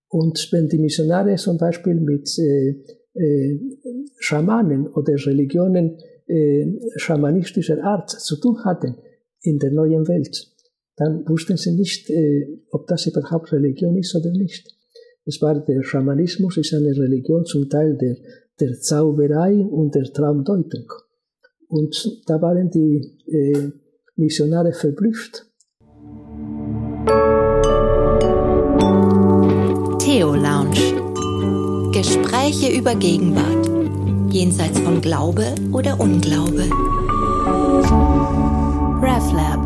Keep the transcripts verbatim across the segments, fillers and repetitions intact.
Und wenn die Missionare zum Beispiel mit äh, äh, Schamanen oder Religionen äh, schamanistischer Art zu tun hatten in der neuen Welt, dann wussten sie nicht, äh, ob das überhaupt Religion ist oder nicht. Es war der Schamanismus, ist eine Religion zum Teil der, der Zauberei und der Traumdeutung. Und da waren die äh, Missionare verblüfft. Theo-Lounge. Gespräche über Gegenwart. Jenseits von Glaube oder Unglaube. RefLab.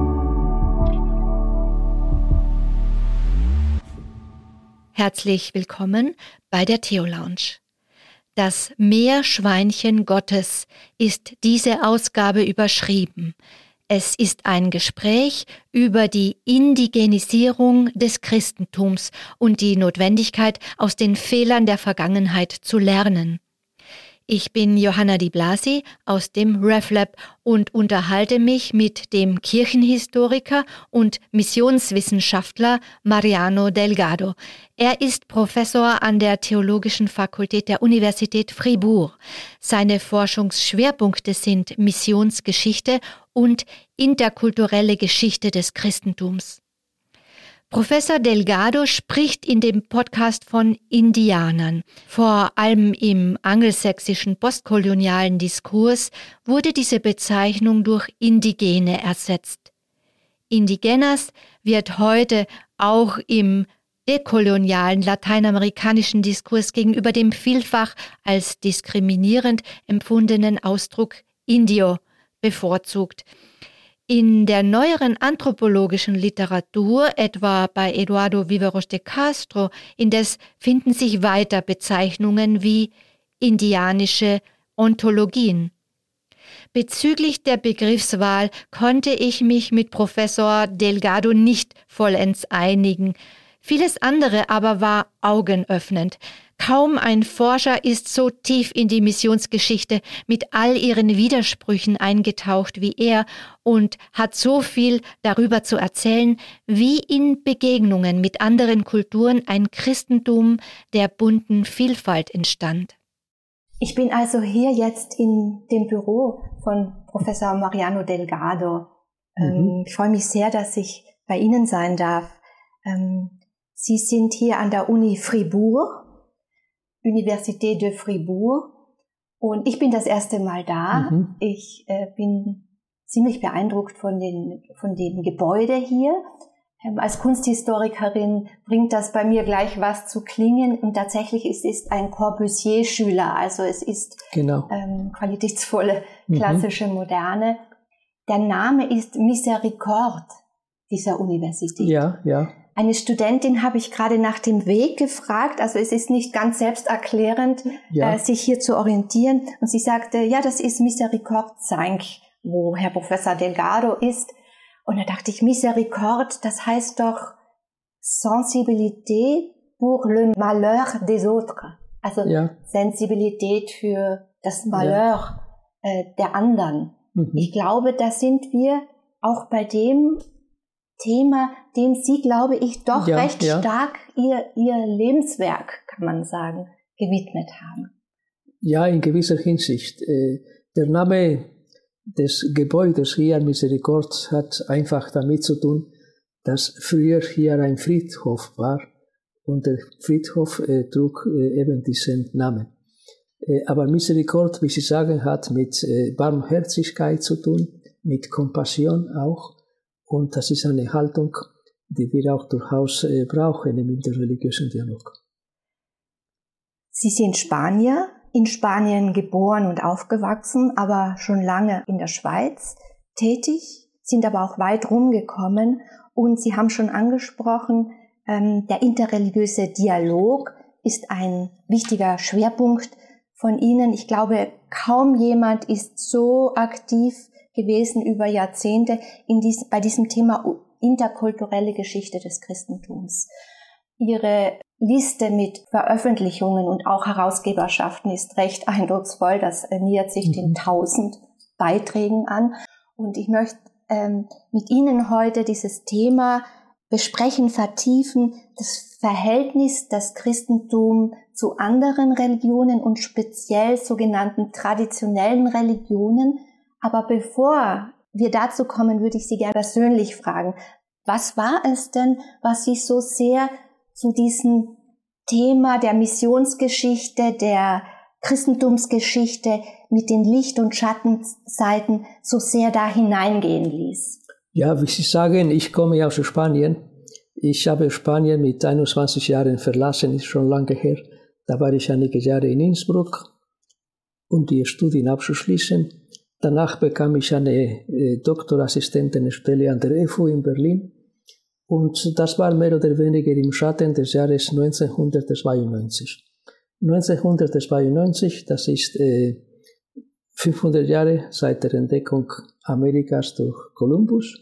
Herzlich willkommen bei der Theo-Lounge. Das Meerschweinchen Gottes ist diese Ausgabe überschrieben. Es ist ein Gespräch über die Indigenisierung des Christentums und die Notwendigkeit, aus den Fehlern der Vergangenheit zu lernen. Ich bin Johanna Di Blasi aus dem RefLab und unterhalte mich mit dem Kirchenhistoriker und Missionswissenschaftler Mariano Delgado. Er ist Professor an der Theologischen Fakultät der Universität Fribourg. Seine Forschungsschwerpunkte sind Missionsgeschichte und interkulturelle Geschichte des Christentums. Professor Delgado spricht in dem Podcast von Indianern. Vor allem im angelsächsischen postkolonialen Diskurs wurde diese Bezeichnung durch Indigene ersetzt. Indigenas wird heute auch im dekolonialen lateinamerikanischen Diskurs gegenüber dem vielfach als diskriminierend empfundenen Ausdruck Indio bevorzugt. In der neueren anthropologischen Literatur, etwa bei Eduardo Viveros de Castro, indes finden sich weiter Bezeichnungen wie indianische Ontologien. Bezüglich der Begriffswahl konnte ich mich mit Professor Delgado nicht vollends einigen. Vieles andere aber war augenöffnend. Kaum ein Forscher ist so tief in die Missionsgeschichte mit all ihren Widersprüchen eingetaucht wie er und hat so viel darüber zu erzählen, wie in Begegnungen mit anderen Kulturen ein Christentum der bunten Vielfalt entstand. Ich bin also hier jetzt in dem Büro von Professor Mariano Delgado. Mhm. Ich freue mich sehr, dass ich bei Ihnen sein darf. Sie sind hier an der Uni Fribourg, Université de Fribourg, und ich bin das erste Mal da. Mhm. Ich äh, bin ziemlich beeindruckt von den von dem Gebäude hier. Ähm, als Kunsthistorikerin bringt das bei mir gleich was zu klingen, und tatsächlich ist es ein Corbusier-Schüler, also es ist genau. ähm, qualitätsvolle, klassische mhm. Moderne. Der Name ist Misericorde dieser Universität. Ja, ja. Eine Studentin habe ich gerade nach dem Weg gefragt, also es ist nicht ganz selbsterklärend, ja. äh, sich hier zu orientieren. Und sie sagte, ja, das ist Misericorde cinq, wo Herr Professor Delgado ist. Und da dachte ich, Misericorde, das heißt doch Sensibilité pour le malheur des autres. Also ja. Sensibilität für das Malheur ja. äh, der anderen. Mhm. Ich glaube, da sind wir auch bei dem Thema, dem Sie, glaube ich, doch ja, recht ja. stark ihr, ihr Lebenswerk, kann man sagen, gewidmet haben. Ja, in gewisser Hinsicht. Der Name des Gebäudes hier, Misericorde, hat einfach damit zu tun, dass früher hier ein Friedhof war und der Friedhof äh, trug äh, eben diesen Namen. Äh, aber Misericorde, wie Sie sagen, hat mit äh, Barmherzigkeit zu tun, mit Kompassion auch. Und das ist eine Haltung, die wir auch durchaus äh, brauchen im interreligiösen Dialog. Sie sind Spanier, in Spanien geboren und aufgewachsen, aber schon lange in der Schweiz tätig, sind aber auch weit rumgekommen. Und Sie haben schon angesprochen, ähm, der interreligiöse Dialog ist ein wichtiger Schwerpunkt von Ihnen. Ich glaube, kaum jemand ist so aktiv gewesen über Jahrzehnte in dies, bei diesem Thema interkulturelle Geschichte des Christentums. Ihre Liste mit Veröffentlichungen und auch Herausgeberschaften ist recht eindrucksvoll. Das nähert sich mhm. den tausend Beiträgen an. Und ich möchte ähm, mit Ihnen heute dieses Thema besprechen, vertiefen das Verhältnis des Christentums zu anderen Religionen und speziell sogenannten traditionellen Religionen. Aber bevor wir dazu kommen, würde ich Sie gerne persönlich fragen, was war es denn, was Sie so sehr zu diesem Thema der Missionsgeschichte, der Christentumsgeschichte mit den Licht- und Schattenseiten so sehr da hineingehen ließ? Ja, wie Sie sagen, ich komme aus Spanien. Ich habe Spanien mit einundzwanzig Jahren verlassen, ist schon lange her. Da war ich einige Jahre in Innsbruck, um die Studien abzuschließen. Danach bekam ich eine äh, Doktorassistentenstelle an der E F U in Berlin. Und das war mehr oder weniger im Schatten des Jahres neunzehnhundertzweiundneunzig. neunzehnhundertzweiundneunzig, das ist äh, fünfhundert Jahre seit der Entdeckung Amerikas durch Kolumbus.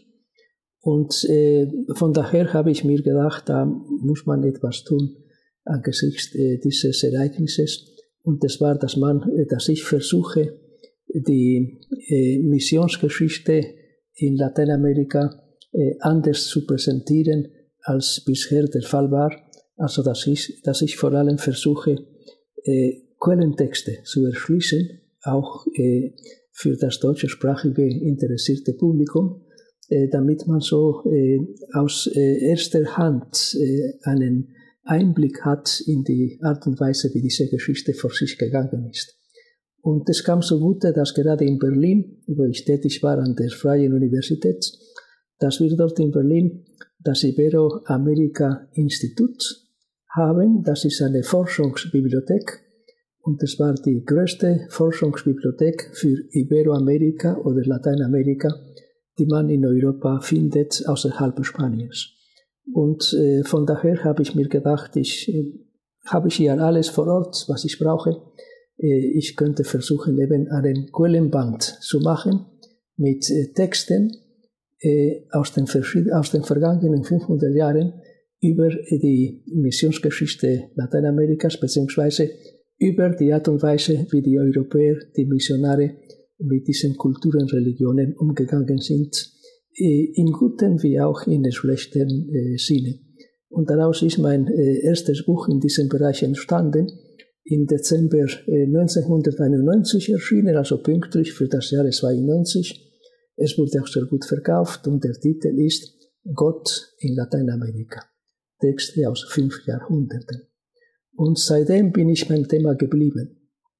Und äh, von daher habe ich mir gedacht, da muss man etwas tun angesichts äh, dieses Ereignisses. Und das war, dass, man, äh, dass ich versuche, die äh, Missionsgeschichte in Lateinamerika äh, anders zu präsentieren, als bisher der Fall war. Also dass ich, dass ich vor allem versuche, äh, Quellentexte zu erschließen, auch äh, für das deutschsprachige interessierte Publikum, äh, damit man so äh, aus äh, erster Hand äh, einen Einblick hat in die Art und Weise, wie diese Geschichte vor sich gegangen ist. Und es kam zugute, dass gerade in Berlin, wo ich tätig war an der Freien Universität, dass wir dort in Berlin das Iberoamerika-Institut haben. Das ist eine Forschungsbibliothek und das war die größte Forschungsbibliothek für Iberoamerika oder Lateinamerika, die man in Europa findet, außerhalb Spaniens. Und äh, von daher habe ich mir gedacht, ich äh, habe ich hier alles vor Ort, was ich brauche. Äh, ich könnte versuchen, eben einen Quellenband zu machen mit äh, Texten äh, aus, den aus den vergangenen fünfhundert Jahren über die Missionsgeschichte Lateinamerikas, beziehungsweise über die Art und Weise, wie die Europäer, die Missionare mit diesen Kulturen, Religionen umgegangen sind, im guten wie auch in den schlechten äh, Sinne. Und daraus ist mein äh, erstes Buch in diesem Bereich entstanden, im Dezember äh, neunzehnhunderteinundneunzig erschienen, also pünktlich für das Jahr zweiundneunzig. Es wurde auch sehr gut verkauft und der Titel ist Gott in Lateinamerika. Texte aus fünf Jahrhunderten. Und seitdem bin ich beim Thema geblieben.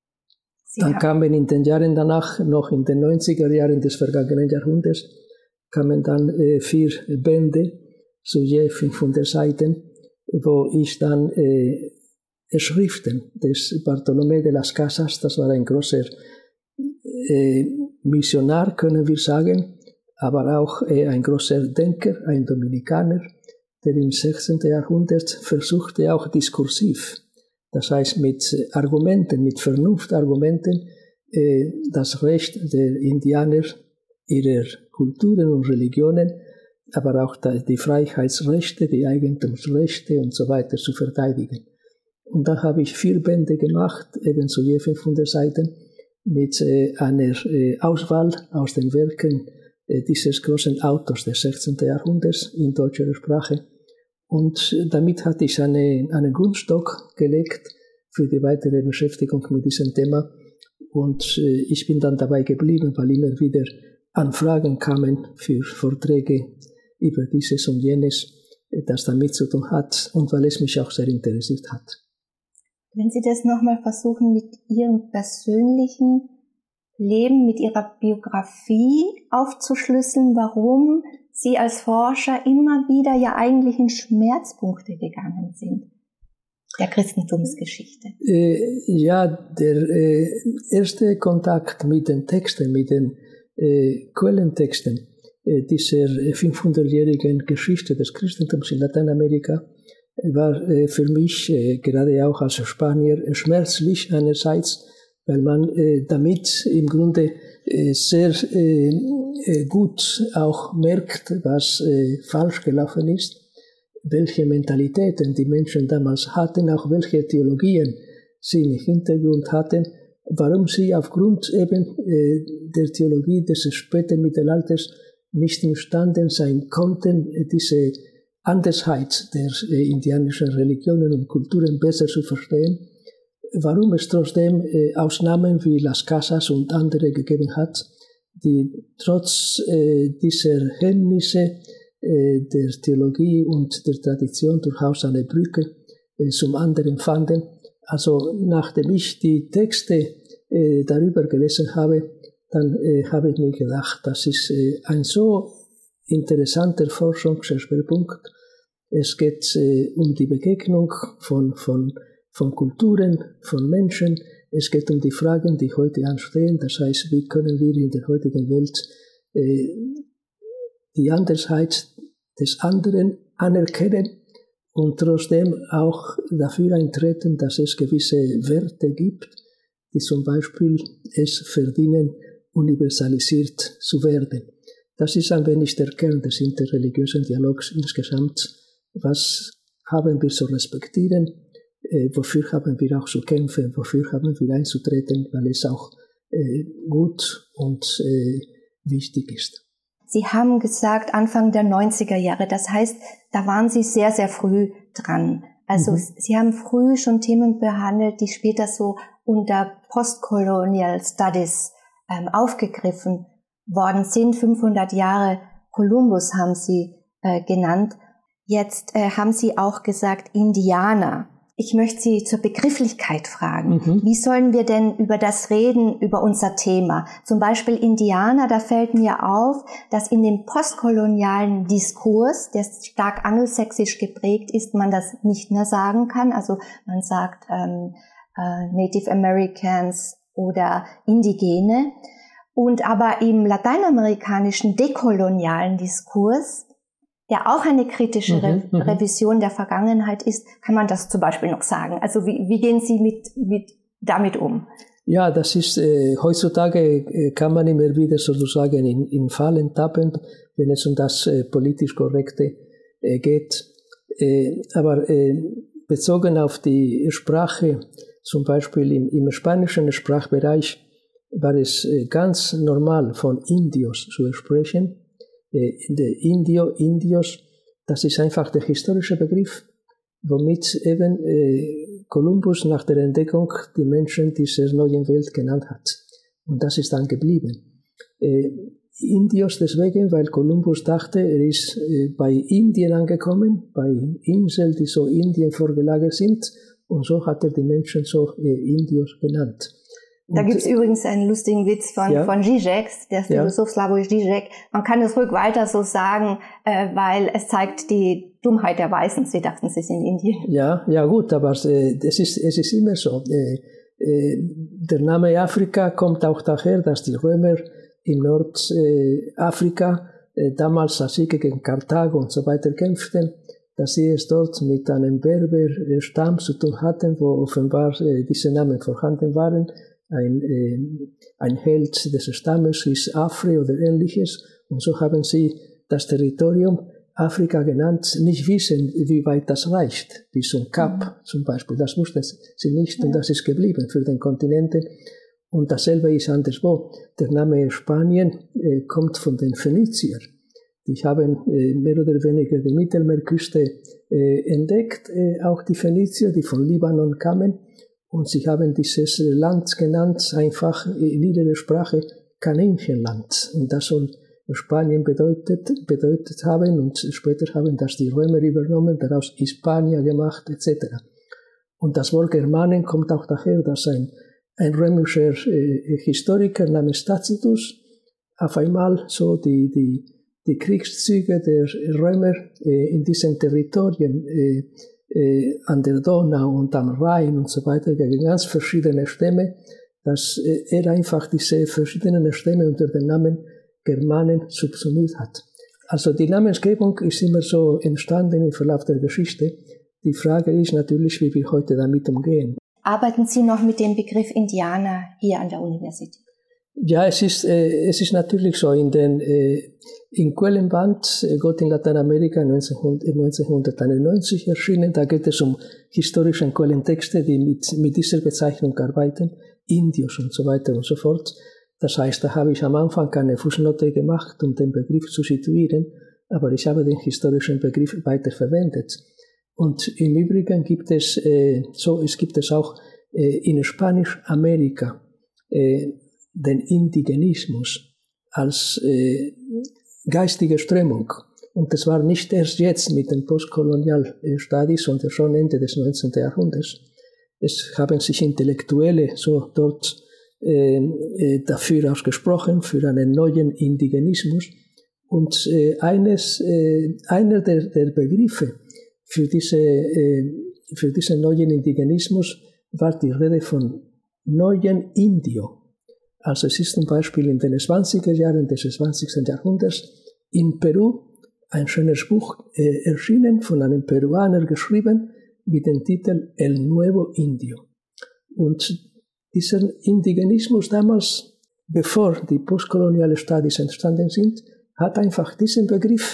Sie Dann kamen in den Jahren danach, noch in den neunziger Jahren des vergangenen Jahrhunderts, kamen dann äh, vier Bände, so je fünfhundert Seiten, wo ich dann äh, Schriften des Bartolomé de las Casas, das war ein großer äh, Missionar, können wir sagen, aber auch äh, ein großer Denker, ein Dominikaner, der im sechzehnten Jahrhundert versuchte auch diskursiv, das heißt mit Argumenten, mit Vernunftargumenten, äh, das Recht der Indianer, ihrer Kulturen und Religionen, aber auch die Freiheitsrechte, die Eigentumsrechte und so weiter zu verteidigen. Und da habe ich vier Bände gemacht, ebenso je fünfhundert Seiten, mit äh, einer äh, Auswahl aus den Werken äh, dieses großen Autors des sechzehnten Jahrhunderts in deutscher Sprache. Und damit hatte ich eine, einen Grundstock gelegt für die weitere Beschäftigung mit diesem Thema. Und äh, ich bin dann dabei geblieben, weil immer wieder Anfragen kamen für Vorträge über dieses und jenes, das damit zu tun hat und weil es mich auch sehr interessiert hat. Wenn Sie das nochmal versuchen, mit Ihrem persönlichen Leben, mit Ihrer Biografie aufzuschlüsseln, warum Sie als Forscher immer wieder ja eigentlich in Schmerzpunkte gegangen sind der Christentumsgeschichte. Äh, ja, der äh, erste Kontakt mit den Texten, mit den äh, Quellentexten äh, dieser fünfhundertjährigen Geschichte des Christentums in Lateinamerika war äh, für mich äh, gerade auch als Spanier äh, schmerzlich einerseits, weil man äh, damit im Grunde äh, sehr äh, äh, gut auch merkt, was äh, falsch gelaufen ist, welche Mentalitäten die Menschen damals hatten, auch welche Theologien sie im Hintergrund hatten, warum sie aufgrund eben äh, der Theologie des späten Mittelalters nicht imstande sein konnten, diese Andersheit der äh, indianischen Religionen und Kulturen besser zu verstehen, warum es trotzdem äh, Ausnahmen wie Las Casas und andere gegeben hat, die trotz äh, dieser Hemmnisse äh, der Theologie und der Tradition durchaus eine Brücke äh, zum anderen fanden. Also nachdem ich die Texte äh, darüber gelesen habe, dann äh, habe ich mir gedacht, das ist äh, ein so interessanter Forschungsschwerpunkt. Es geht äh, um die Begegnung von, von von Kulturen, von Menschen. Es geht um die Fragen, die heute anstehen. Das heißt, wie können wir in der heutigen Welt äh, die Andersheit des anderen anerkennen und trotzdem auch dafür eintreten, dass es gewisse Werte gibt, die zum Beispiel es verdienen, universalisiert zu werden. Das ist ein wenig der Kern des interreligiösen Dialogs insgesamt. Was haben wir zu respektieren? Äh, wofür haben wir auch zu kämpfen, wofür haben wir einzutreten, weil es auch äh, gut und äh, wichtig ist. Sie haben gesagt, Anfang der neunziger Jahre, das heißt, da waren Sie sehr, sehr früh dran. Also mhm. Sie haben früh schon Themen behandelt, die später so unter Postcolonial Studies ähm, aufgegriffen worden sind. fünfhundert Jahre Kolumbus haben Sie äh, genannt. Jetzt äh, haben Sie auch gesagt, Indianer. Ich möchte Sie zur Begrifflichkeit fragen. Mhm. Wie sollen wir denn über das reden, über unser Thema? Zum Beispiel Indianer, da fällt mir auf, dass in dem postkolonialen Diskurs, der stark angelsächsisch geprägt ist, man das nicht mehr sagen kann. Also man sagt ähm, äh, Native Americans oder Indigene. Und aber im lateinamerikanischen dekolonialen Diskurs, der auch eine kritische Re- mhm, Revision der Vergangenheit ist, kann man das zum Beispiel noch sagen. Also wie, wie gehen Sie mit, mit damit um? Ja, das ist, äh, heutzutage äh, kann man immer wieder sozusagen in, in Fallen tappen, wenn es um das äh, politisch Korrekte äh, geht. Äh, aber äh, bezogen auf die Sprache, zum Beispiel im, im spanischen Sprachbereich, war es äh, ganz normal, von Indios zu sprechen. Der Indio, Indios, das ist einfach der historische Begriff, womit eben äh, Kolumbus nach der Entdeckung die Menschen dieser neuen Welt genannt hat. Und das ist dann geblieben. Äh, Indios deswegen, weil Kolumbus dachte, er ist äh, bei Indien angekommen, bei Inseln, die so Indien vorgelagert sind, und so hat er die Menschen so äh, Indios genannt. Da gibt's übrigens einen lustigen Witz von, ja. von Zizek, der Philosoph ja. Slavoj Zizek. Man kann es ruhig weiter so sagen, äh, weil es zeigt die Dummheit der Weißen. Sie dachten, sie sind Indien. Ja, ja gut, aber äh, es, ist, es ist immer so. Äh, äh, der Name Afrika kommt auch daher, dass die Römer in Nordafrika, äh, damals, als sie gegen Karthago und so weiter kämpften, dass sie es dort mit einem Berber-Stamm zu tun hatten, wo offenbar äh, diese Namen vorhanden waren. Ein, äh, ein Held des Stammes hieß Afre oder ähnliches. Und so haben sie das Territorium Afrika genannt, nicht wissen, wie weit das reicht. Bis zum Kap mhm. zum Beispiel. Das wussten sie nicht ja. und das ist geblieben für den Kontinent. Und dasselbe ist anderswo. Der Name Spanien äh, kommt von den Phöniziern. Die haben äh, mehr oder weniger die Mittelmeerküste äh, entdeckt, äh, auch die Phönizier, die von Libanon kamen. Und sie haben dieses Land genannt, einfach in ihrer Sprache Kaninchenland. Und das soll Spanien bedeutet, bedeutet haben. Und später haben das die Römer übernommen, daraus Hispania gemacht, et cetera. Und das Wort Germanen kommt auch daher, dass ein, ein römischer äh, Historiker namens Tacitus auf einmal so die, die, die Kriegszüge der Römer äh, in diesen Territorien äh, Äh, an der Donau und am Rhein und so weiter gegen ganz verschiedene Stämme, dass äh, er einfach diese verschiedenen Stämme unter dem Namen Germanen subsumiert hat. Also die Namensgebung ist immer so entstanden im Verlauf der Geschichte. Die Frage ist natürlich, wie wir heute damit umgehen. Arbeiten Sie noch mit dem Begriff Indianer hier an der Universität? Ja, es ist, äh, es ist natürlich so. In den äh, in Quellenband äh, Gott in Lateinamerika neunzehnhunderteinundneunzig erschienen, da geht es um historische Quellentexte, die mit, mit dieser Bezeichnung arbeiten, Indios und so weiter und so fort. Das heißt, da habe ich am Anfang eine Fußnote gemacht, um den Begriff zu situieren, aber ich habe den historischen Begriff weiter verwendet. Und im Übrigen gibt es, äh, so, es gibt es auch äh, in Spanisch-Amerika äh, den Indigenismus als äh, geistige Strömung. Und das war nicht erst jetzt mit den Postkolonial-Studies, sondern schon Ende des neunzehnten. Jahrhunderts. Es haben sich Intellektuelle so dort äh, äh, dafür ausgesprochen, für einen neuen Indigenismus. Und äh, eines, äh, einer der, der Begriffe für, diese, äh, für diesen neuen Indigenismus war die Rede von neuen Indio. Also es ist zum Beispiel in den zwanziger Jahren des zwanzigsten. Jahrhunderts in Peru ein schönes Buch äh, erschienen, von einem Peruaner geschrieben, mit dem Titel El Nuevo Indio. Und dieser Indigenismus damals, bevor die postkoloniale Studies entstanden sind, hat einfach diesen Begriff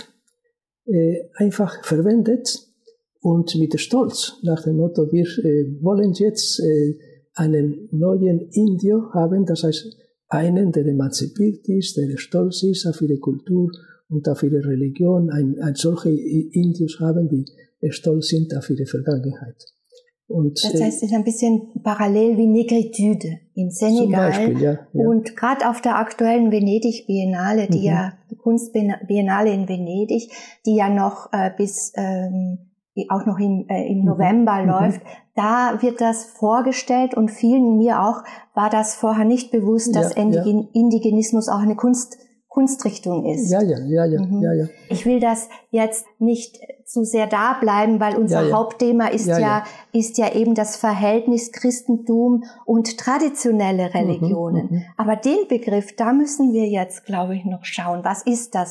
äh, einfach verwendet und mit Stolz nach dem Motto, wir äh, wollen jetzt äh, einen neuen Indio haben, das heißt einen, der emanzipiert ist, der stolz ist auf ihre Kultur und auf ihre Religion, ein, ein solche Indios haben, die stolz sind auf ihre Vergangenheit. Und, das heißt, es ist ein bisschen parallel wie Negritude in Senegal. Zum Beispiel, ja, ja. Und gerade auf der aktuellen Venedig-Biennale, die mhm. ja, die Kunstbiennale in Venedig, die ja noch äh, bis, ähm, auch noch im, äh, im November mhm. läuft, da wird das vorgestellt und vielen, mir auch, war das vorher nicht bewusst, dass ja, Indigen, ja. Indigenismus auch eine Kunst Kunstrichtung ist. Ja, ja, ja, ja, mhm. ja, ja. Ich will das jetzt nicht zu sehr da bleiben, weil unser ja, ja. Hauptthema ist ja, ja, ja, ist ja eben das Verhältnis Christentum und traditionelle Religionen. Mhm, Aber den Begriff, da müssen wir jetzt, glaube ich, noch schauen. Was ist das?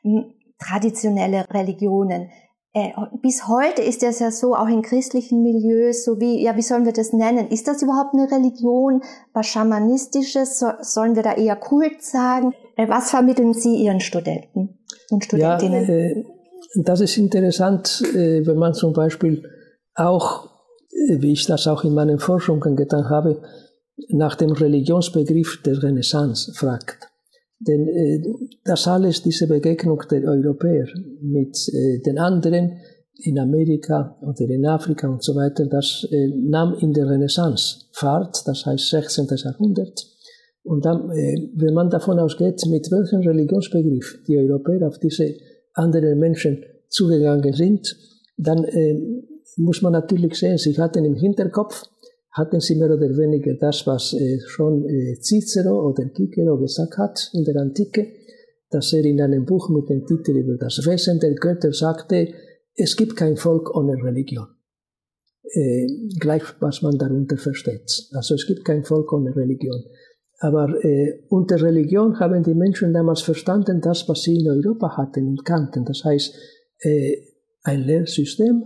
Traditionelle Religionen. Äh, bis heute ist das ja so, auch in christlichen Milieus, so wie, ja, wie sollen wir das nennen? Ist das überhaupt eine Religion? Was Schamanistisches? So, sollen wir da eher Kult sagen? Äh, was vermitteln Sie Ihren Studenten und Studentinnen? Ja, äh, das ist interessant, äh, wenn man zum Beispiel auch, äh, wie ich das auch in meinen Forschungen getan habe, nach dem Religionsbegriff der Renaissance fragt. Denn äh, das alles, diese Begegnung der Europäer mit äh, den anderen in Amerika oder in Afrika und so weiter, das äh, nahm in der Renaissance Fahrt, das heißt sechzehnten. Jahrhundert. Und dann, äh, wenn man davon ausgeht, mit welchem Religionsbegriff die Europäer auf diese anderen Menschen zugegangen sind, dann äh, muss man natürlich sehen, sie hatten im Hinterkopf, hatten sie mehr oder weniger das, was äh, schon äh, Cicero oder Cicero gesagt hat in der Antike, dass er in einem Buch mit dem Titel über das Wesen der Götter sagte, es gibt kein Volk ohne Religion. Äh, gleich, was man darunter versteht. Also es gibt kein Volk ohne Religion. Aber äh, unter Religion haben die Menschen damals verstanden, das, was sie in Europa hatten und kannten. Das heißt, äh, ein Lehrsystem,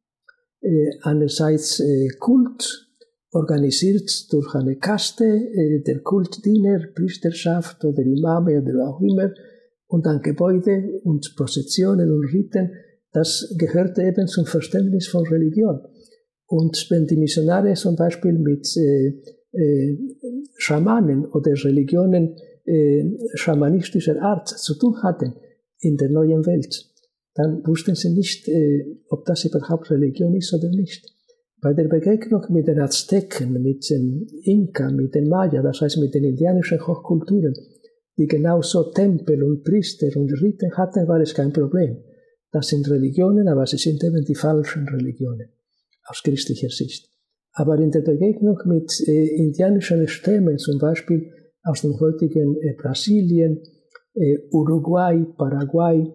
äh, einerseits äh, Kult, organisiert durch eine Kaste, äh, der Kultdiener, Priesterschaft oder Imame oder auch immer, und dann Gebäude und Prozessionen und Riten, das gehörte eben zum Verständnis von Religion. Und wenn die Missionare zum Beispiel mit äh, äh, Schamanen oder Religionen äh, schamanistischer Art zu tun hatten in der neuen Welt, dann wussten sie nicht, äh, ob das überhaupt Religion ist oder nicht. Bei der Begegnung mit den Azteken, mit den Inka, mit den Maya, das heißt mit den indianischen Hochkulturen, die genauso Tempel und Priester und Riten hatten, war es kein Problem. Das sind Religionen, aber sie sind eben die falschen Religionen, aus christlicher Sicht. Aber in der Begegnung mit äh, indianischen Stämmen, zum Beispiel aus dem heutigen äh, Brasilien, äh, Uruguay, Paraguay,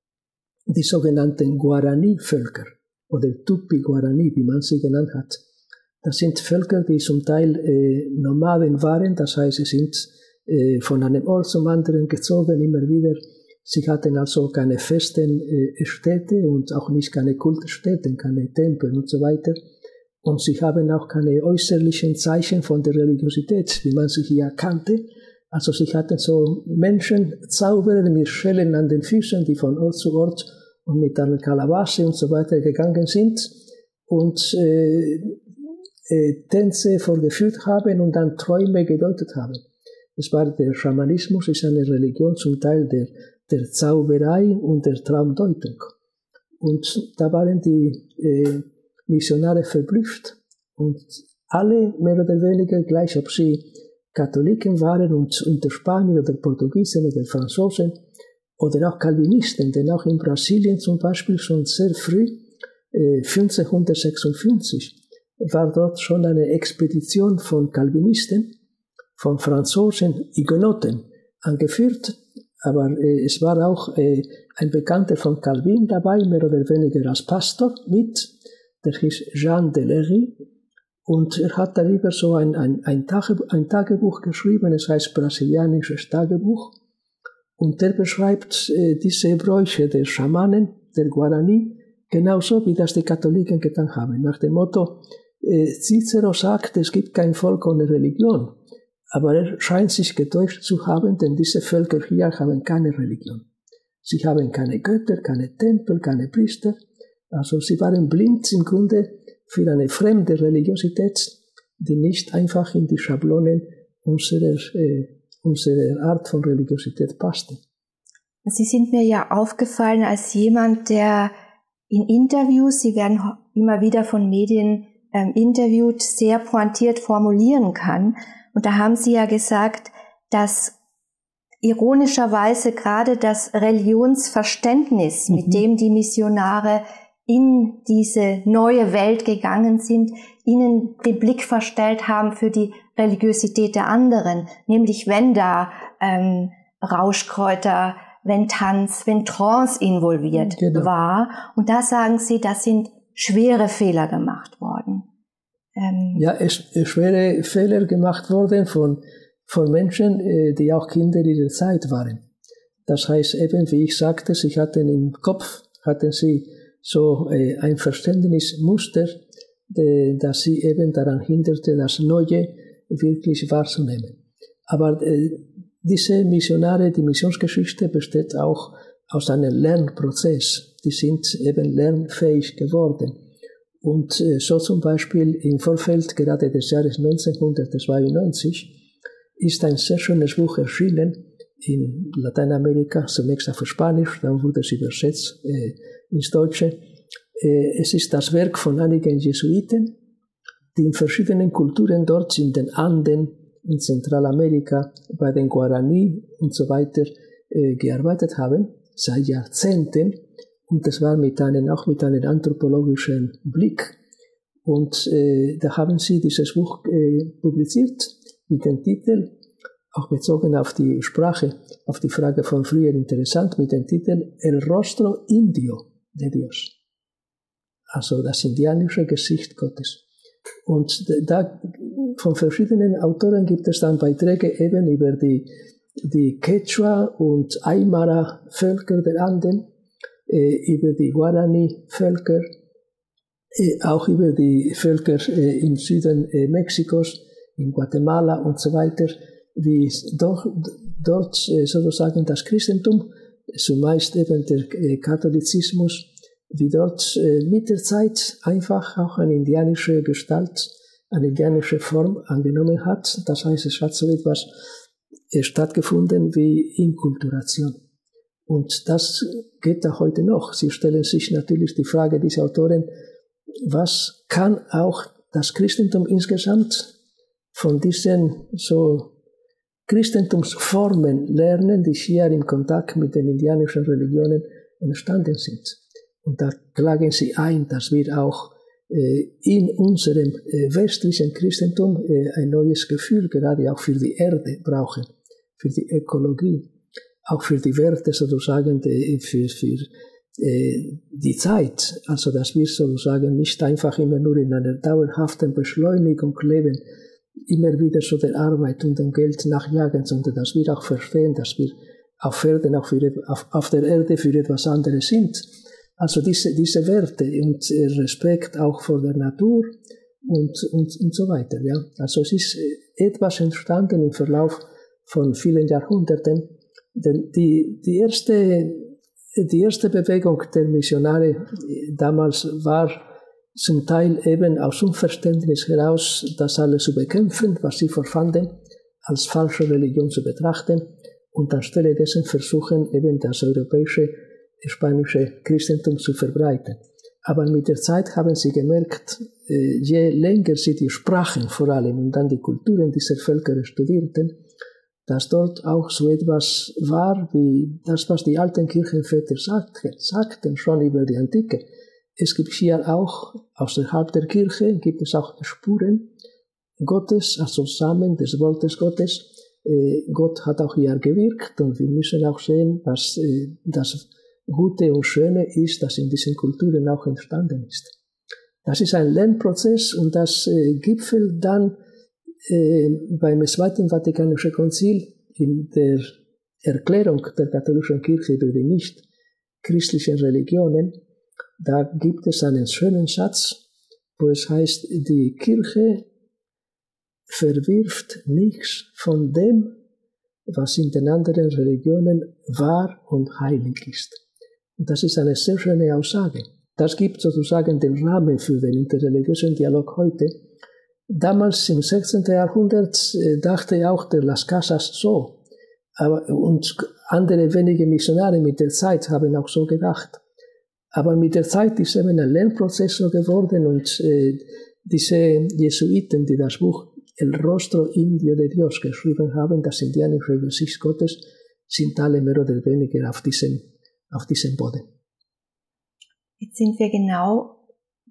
die sogenannten Guarani-Völker, oder Tupi-Guarani, wie man sie genannt hat. Das sind Völker, die zum Teil äh, Nomaden waren, das heißt, sie sind äh, von einem Ort zum anderen gezogen, immer wieder. Sie hatten also keine festen äh, Städte und auch nicht keine Kultstätten, keine Tempel und so weiter. Und sie haben auch keine äußerlichen Zeichen von der Religiosität, wie man sie hier kannte. Also sie hatten so Menschen, Zauberer mit Schellen an den Füßen, die von Ort zu Ort und mit einer Kalabasse und so weiter gegangen sind und äh, äh, Tänze vorgeführt haben und dann Träume gedeutet haben. Es war der Schamanismus, ist eine Religion zum Teil der der Zauberei und der Traumdeutung. Und da waren die äh, Missionare verblüfft und alle mehr oder weniger, gleich ob sie Katholiken waren und unter Spanier oder Portugiesen oder Franzosen oder auch Calvinisten, denn auch in Brasilien zum Beispiel schon sehr früh, äh, fünfzehnhundertsechsundfünfzig, war dort schon eine Expedition von Calvinisten, von Franzosen, Hugenotten angeführt, aber äh, es war auch äh, ein Bekannter von Calvin dabei, mehr oder weniger als Pastor mit, der hieß Jean Delery, und er hat darüber so ein, ein, ein, Tage, ein Tagebuch geschrieben, es heißt Brasilianisches Tagebuch, und der beschreibt äh, diese Bräuche der Schamanen, der Guarani, genauso wie das die Katholiken getan haben, nach dem Motto, äh, Cicero sagt, es gibt kein Volk ohne Religion, aber er scheint sich getäuscht zu haben, denn diese Völker hier haben keine Religion. Sie haben keine Götter, keine Tempel, keine Priester. Also sie waren blind im Grunde für eine fremde Religiosität, die nicht einfach in die Schablonen unserer, äh, unserer Art von Religiosität passte. Sie sind mir ja aufgefallen als jemand, der in Interviews, Sie werden immer wieder von Medien ähm, interviewt, sehr pointiert formulieren kann. Und da haben Sie ja gesagt, dass ironischerweise gerade das Religionsverständnis, mhm. mit dem die Missionare in diese neue Welt gegangen sind, ihnen den Blick verstellt haben für die Religiosität der anderen, nämlich wenn da ähm, Rauschkräuter, wenn Tanz, wenn Trance involviert genau. war. Und da sagen Sie, das sind schwere Fehler gemacht worden. Ähm ja, es, es schwere Fehler gemacht worden von, von Menschen, die auch Kinder ihrer Zeit waren. Das heißt eben, wie ich sagte, sie hatten im Kopf, hatten sie so äh, ein Verständnismuster, de, das sie eben daran hinderte, das Neue wirklich wahrzunehmen. Aber äh, diese Missionare, die Missionsgeschichte besteht auch aus einem Lernprozess. Die sind eben lernfähig geworden. Und äh, so zum Beispiel im Vorfeld gerade des Jahres neunzehnhundertzweiundneunzig ist ein sehr schönes Buch erschienen in Lateinamerika, zunächst auf Spanisch, dann wurde es übersetzt äh, ins Deutsche. Äh, es ist das Werk von einigen Jesuiten, die in verschiedenen Kulturen dort in den Anden, in Zentralamerika, bei den Guarani und so weiter äh, gearbeitet haben, seit Jahrzehnten. Und das war mit einem, auch mit einem anthropologischen Blick. Und äh, da haben sie dieses Buch äh, publiziert mit dem Titel, auch bezogen auf die Sprache, auf die Frage von früher interessant, mit dem Titel El Rostro Indio de Dios. Also das indianische Gesicht Gottes. Und da von verschiedenen Autoren gibt es dann Beiträge eben über die, die Quechua und Aymara Völker der Anden, äh, über die Guarani-Völker, äh, auch über die Völker äh, im Süden äh, Mexikos, in Guatemala und so weiter, wie dort, dort äh, sozusagen das Christentum, zumeist eben der äh, Katholizismus, wie dort äh, mit der Zeit einfach auch eine indianische Gestalt, eine indianische Form angenommen hat. Das heißt, es hat so etwas äh, stattgefunden wie Inkulturation. Und das geht auch heute noch. Sie stellen sich natürlich die Frage, diese Autoren, was kann auch das Christentum insgesamt von diesen so Christentumsformen lernen, die hier im Kontakt mit den indianischen Religionen entstanden sind. Und da klagen sie ein, dass wir auch äh, in unserem äh, westlichen Christentum äh, ein neues Gefühl gerade auch für die Erde brauchen, für die Ökologie, auch für die Werte sozusagen, die, für, für äh, die Zeit. Also dass wir sozusagen nicht einfach immer nur in einer dauerhaften Beschleunigung leben, immer wieder so der Arbeit und dem Geld nachjagen, sondern dass wir auch verstehen, dass wir auf, Erden, auch für, auf, auf der Erde für etwas anderes sind. Also diese, diese Werte und Respekt auch vor der Natur und, und, und so weiter. Ja. Also es ist etwas entstanden im Verlauf von vielen Jahrhunderten. Denn die, die, erste, die erste Bewegung der Missionare damals war zum Teil eben aus Unverständnis heraus, das alles zu bekämpfen, was sie vorfanden, als falsche Religion zu betrachten. und anstelle dessen versuchen, eben das europäische, spanische Christentum zu verbreiten. Aber mit der Zeit haben sie gemerkt, je länger sie die Sprachen vor allem und dann die Kulturen dieser Völker studierten, dass dort auch so etwas war, wie das, was die alten Kirchenväter sagten, sagten schon über die Antike. Es gibt hier auch, außerhalb der Kirche, gibt es auch Spuren Gottes, also Samen des Wortes Gottes. Gott hat auch hier gewirkt und wir müssen auch sehen, was das Gute und Schöne ist, das in diesen Kulturen auch entstanden ist. Das ist ein Lernprozess und das äh, gipfelt dann äh, beim Zweiten Vatikanischen Konzil in der Erklärung der katholischen Kirche über die nicht-christlichen Religionen. Da gibt es einen schönen Satz, wo es heißt, die Kirche verwirft nichts von dem, was in den anderen Religionen wahr und heilig ist. Und das ist eine sehr schöne Aussage. Das gibt sozusagen den Rahmen für den interreligiösen Dialog heute. Damals im sechzehnten Jahrhundert äh, dachte auch der Las Casas so. Aber, und andere wenige Missionare mit der Zeit haben auch so gedacht. Aber mit der Zeit ist eben ein Lernprozess so geworden und äh, diese Jesuiten, die das Buch El Rostro Indio de Dios geschrieben haben, das indianische Gesicht Gottes, sind alle mehr oder weniger auf diesem, auf diesem Boden. Jetzt sind wir genau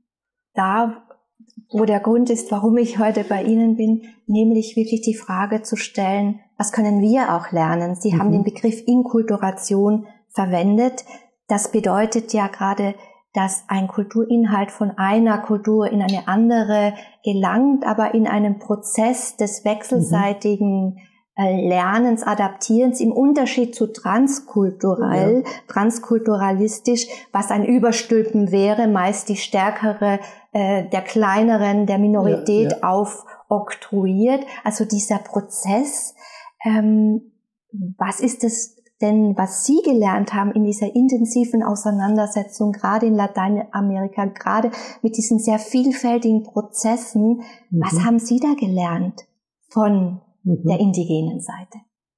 da, wo der Grund ist, warum ich heute bei Ihnen bin, nämlich wirklich die Frage zu stellen, was können wir auch lernen? Sie mhm. haben den Begriff Inkulturation verwendet. Das bedeutet ja gerade, dass ein Kulturinhalt von einer Kultur in eine andere gelangt, aber in einem Prozess des wechselseitigen äh, Lernens, Adaptierens im Unterschied zu transkulturell, ja. transkulturalistisch, was ein Überstülpen wäre, meist die stärkere äh, der kleineren, der Minorität ja, ja. aufoktroyiert. Also dieser Prozess, ähm, was ist es denn, was Sie gelernt haben in dieser intensiven Auseinandersetzung, gerade in Lateinamerika, gerade mit diesen sehr vielfältigen Prozessen, mhm. was haben Sie da gelernt von mhm. der indigenen Seite?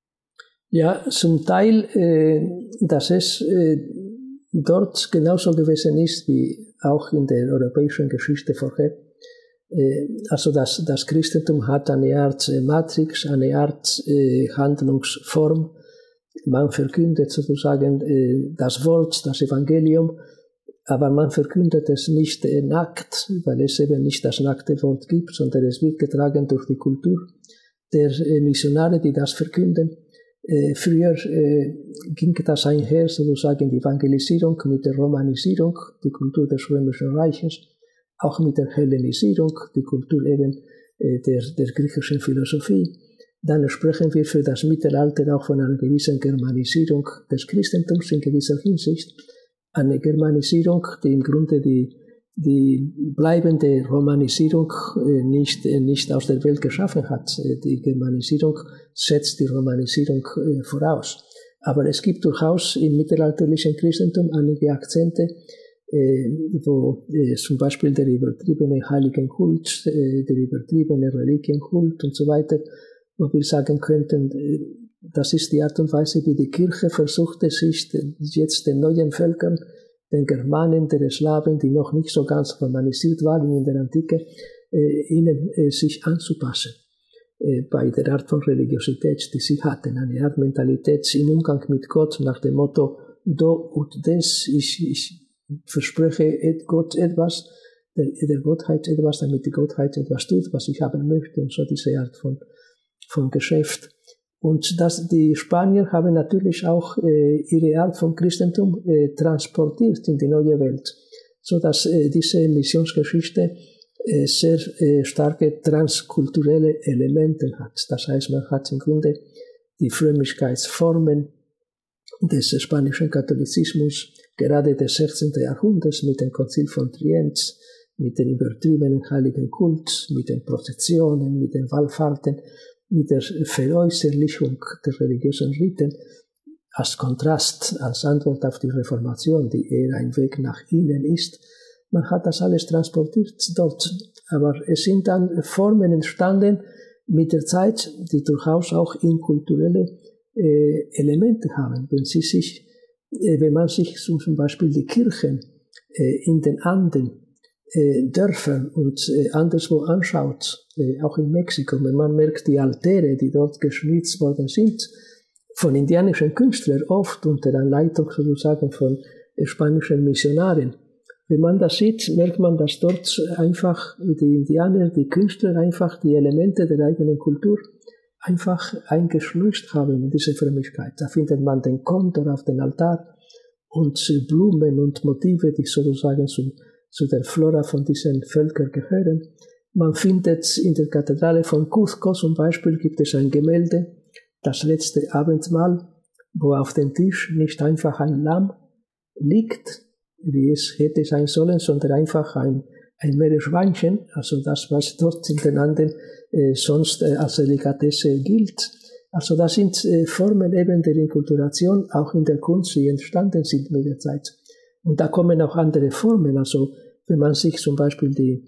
Ja, zum Teil, äh, dass es äh, dort genauso gewesen ist wie auch in der europäischen Geschichte vorher. Äh, also das, das Christentum hat eine Art äh, Matrix, eine Art äh, Handlungsform. Man verkündet sozusagen äh, das Wort, das Evangelium, aber man verkündet es nicht äh, nackt, weil es eben nicht das nackte Wort gibt, sondern es wird getragen durch die Kultur der äh, Missionare, die das verkünden. Äh, früher äh, ging das einher, sozusagen die Evangelisierung mit der Romanisierung, die Kultur des Römischen Reiches, auch mit der Hellenisierung, die Kultur eben äh, der, der griechischen Philosophie. Dann sprechen wir für das Mittelalter auch von einer gewissen Germanisierung des Christentums in gewisser Hinsicht. Eine Germanisierung, die im Grunde die, die bleibende Romanisierung nicht, nicht aus der Welt geschaffen hat. Die Germanisierung setzt die Romanisierung voraus. Aber es gibt durchaus im mittelalterlichen Christentum einige Akzente, wo zum Beispiel der übertriebene Heiligenkult, der übertriebene Religienkult und so weiter, wo wir sagen könnten, das ist die Art und Weise, wie die Kirche versuchte, sich jetzt den neuen Völkern, den Germanen, den Slawen, die noch nicht so ganz romanisiert waren in der Antike, ihnen sich anzupassen. Bei der Art von Religiosität, die sie hatten, eine Art Mentalität im Umgang mit Gott nach dem Motto, do ut des, ich, ich verspreche Gott etwas, der, der Gottheit etwas, damit die Gottheit etwas tut, was ich haben möchte, und so diese Art von vom Geschäft. Und das, die Spanier haben natürlich auch äh, ihre Art von Christentum äh, transportiert in die neue Welt, so dass äh, diese Missionsgeschichte äh, sehr äh, starke transkulturelle Elemente hat. Das heißt, man hat im Grunde die Frömmigkeitsformen des spanischen Katholizismus, gerade des sechzehnten Jahrhunderts mit dem Konzil von Trient, mit dem übertriebenen heiligen Kult, mit den Prozessionen, mit den Wallfahrten, mit der Veräußerlichung der religiösen Riten, als Kontrast, als Antwort auf die Reformation, die eher ein Weg nach innen ist. Man hat das alles transportiert dort, aber es sind dann Formen entstanden mit der Zeit, die durchaus auch inkulturelle äh, Elemente haben. Wenn Sie sich, äh, wenn man sich zum, zum Beispiel die Kirchen äh, in den Anden, äh, Dörfern und äh, anderswo anschaut, äh, auch in Mexiko, wenn man merkt, die Altäre, die dort geschnitzt worden sind, von indianischen Künstlern, oft unter Anleitung sozusagen von äh, spanischen Missionaren. Wenn man das sieht, merkt man, dass dort einfach die Indianer, die Künstler einfach die Elemente der eigenen Kultur einfach eingeschleust haben in diese Frömmigkeit. Da findet man den Kondor auf dem Altar und Blumen und Motive, die sozusagen zu, zu der Flora von diesen Völkern gehören. Man findet in der Kathedrale von Cuzco zum Beispiel gibt es ein Gemälde, das letzte Abendmahl, wo auf dem Tisch nicht einfach ein Lamm liegt, wie es hätte sein sollen, sondern einfach ein, ein Meerschweinchen, also das, was dort in den Anden äh, sonst äh, als Delikatesse gilt. Also das sind äh, Formen eben der Inkulturation, auch in der Kunst, die entstanden sind mit der Zeit. Und da kommen auch andere Formen, also wenn man sich zum Beispiel die,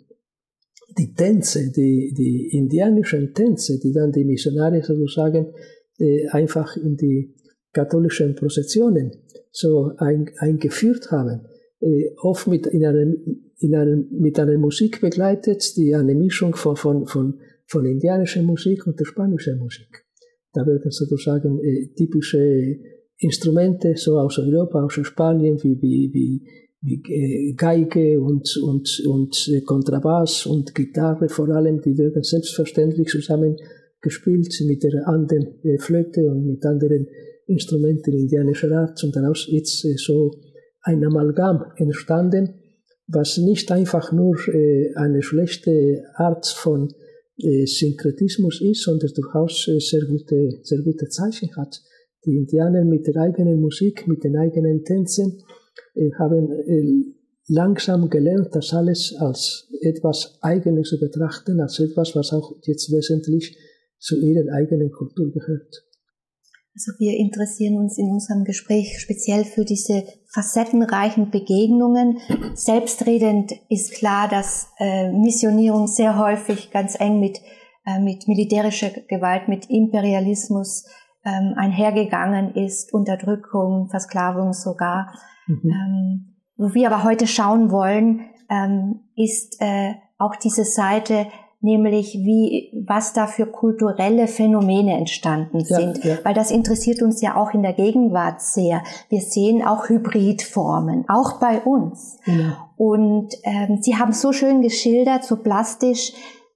die Tänze, die, die indianischen Tänze, die dann die Missionare sozusagen äh, einfach in die katholischen Prozessionen so ein, eingeführt haben, oft mit, in einem, in einem, mit einer Musik begleitet, die eine Mischung von, von, von, von indianischer Musik und der spanischen Musik. Da werden sozusagen äh, typische Instrumente so aus Europa, aus Spanien, wie, wie, wie, wie äh, Geige und, und, und äh, Kontrabass und Gitarre vor allem, die werden selbstverständlich zusammen gespielt mit der anderen äh, Flöte und mit anderen Instrumenten indianischer Art, und daraus ist äh, so ein Amalgam entstanden, was nicht einfach nur äh, eine schlechte Art von äh, Synkretismus ist, sondern durchaus äh, sehr gute, sehr gute Zeichen hat. Die Indianer mit der eigenen Musik, mit den eigenen Tänzen äh, haben äh, langsam gelernt, das alles als etwas Eigenes zu betrachten, als etwas, was auch jetzt wesentlich zu ihrer eigenen Kultur gehört. Also wir interessieren uns in unserem Gespräch speziell für diese facettenreichen Begegnungen. Selbstredend ist klar, dass äh, Missionierung sehr häufig ganz eng mit, äh, mit militärischer Gewalt, mit Imperialismus ähm, einhergegangen ist, Unterdrückung, Versklavung sogar. Mhm. Ähm, wo wir aber heute schauen wollen, ähm, ist äh, auch diese Seite, nämlich wie, was da für kulturelle Phänomene entstanden sind. Ja, ja. Weil das interessiert uns ja auch in der Gegenwart sehr. Wir sehen auch Hybridformen, auch bei uns. Ja. Und ähm, Sie haben so schön geschildert, so plastisch,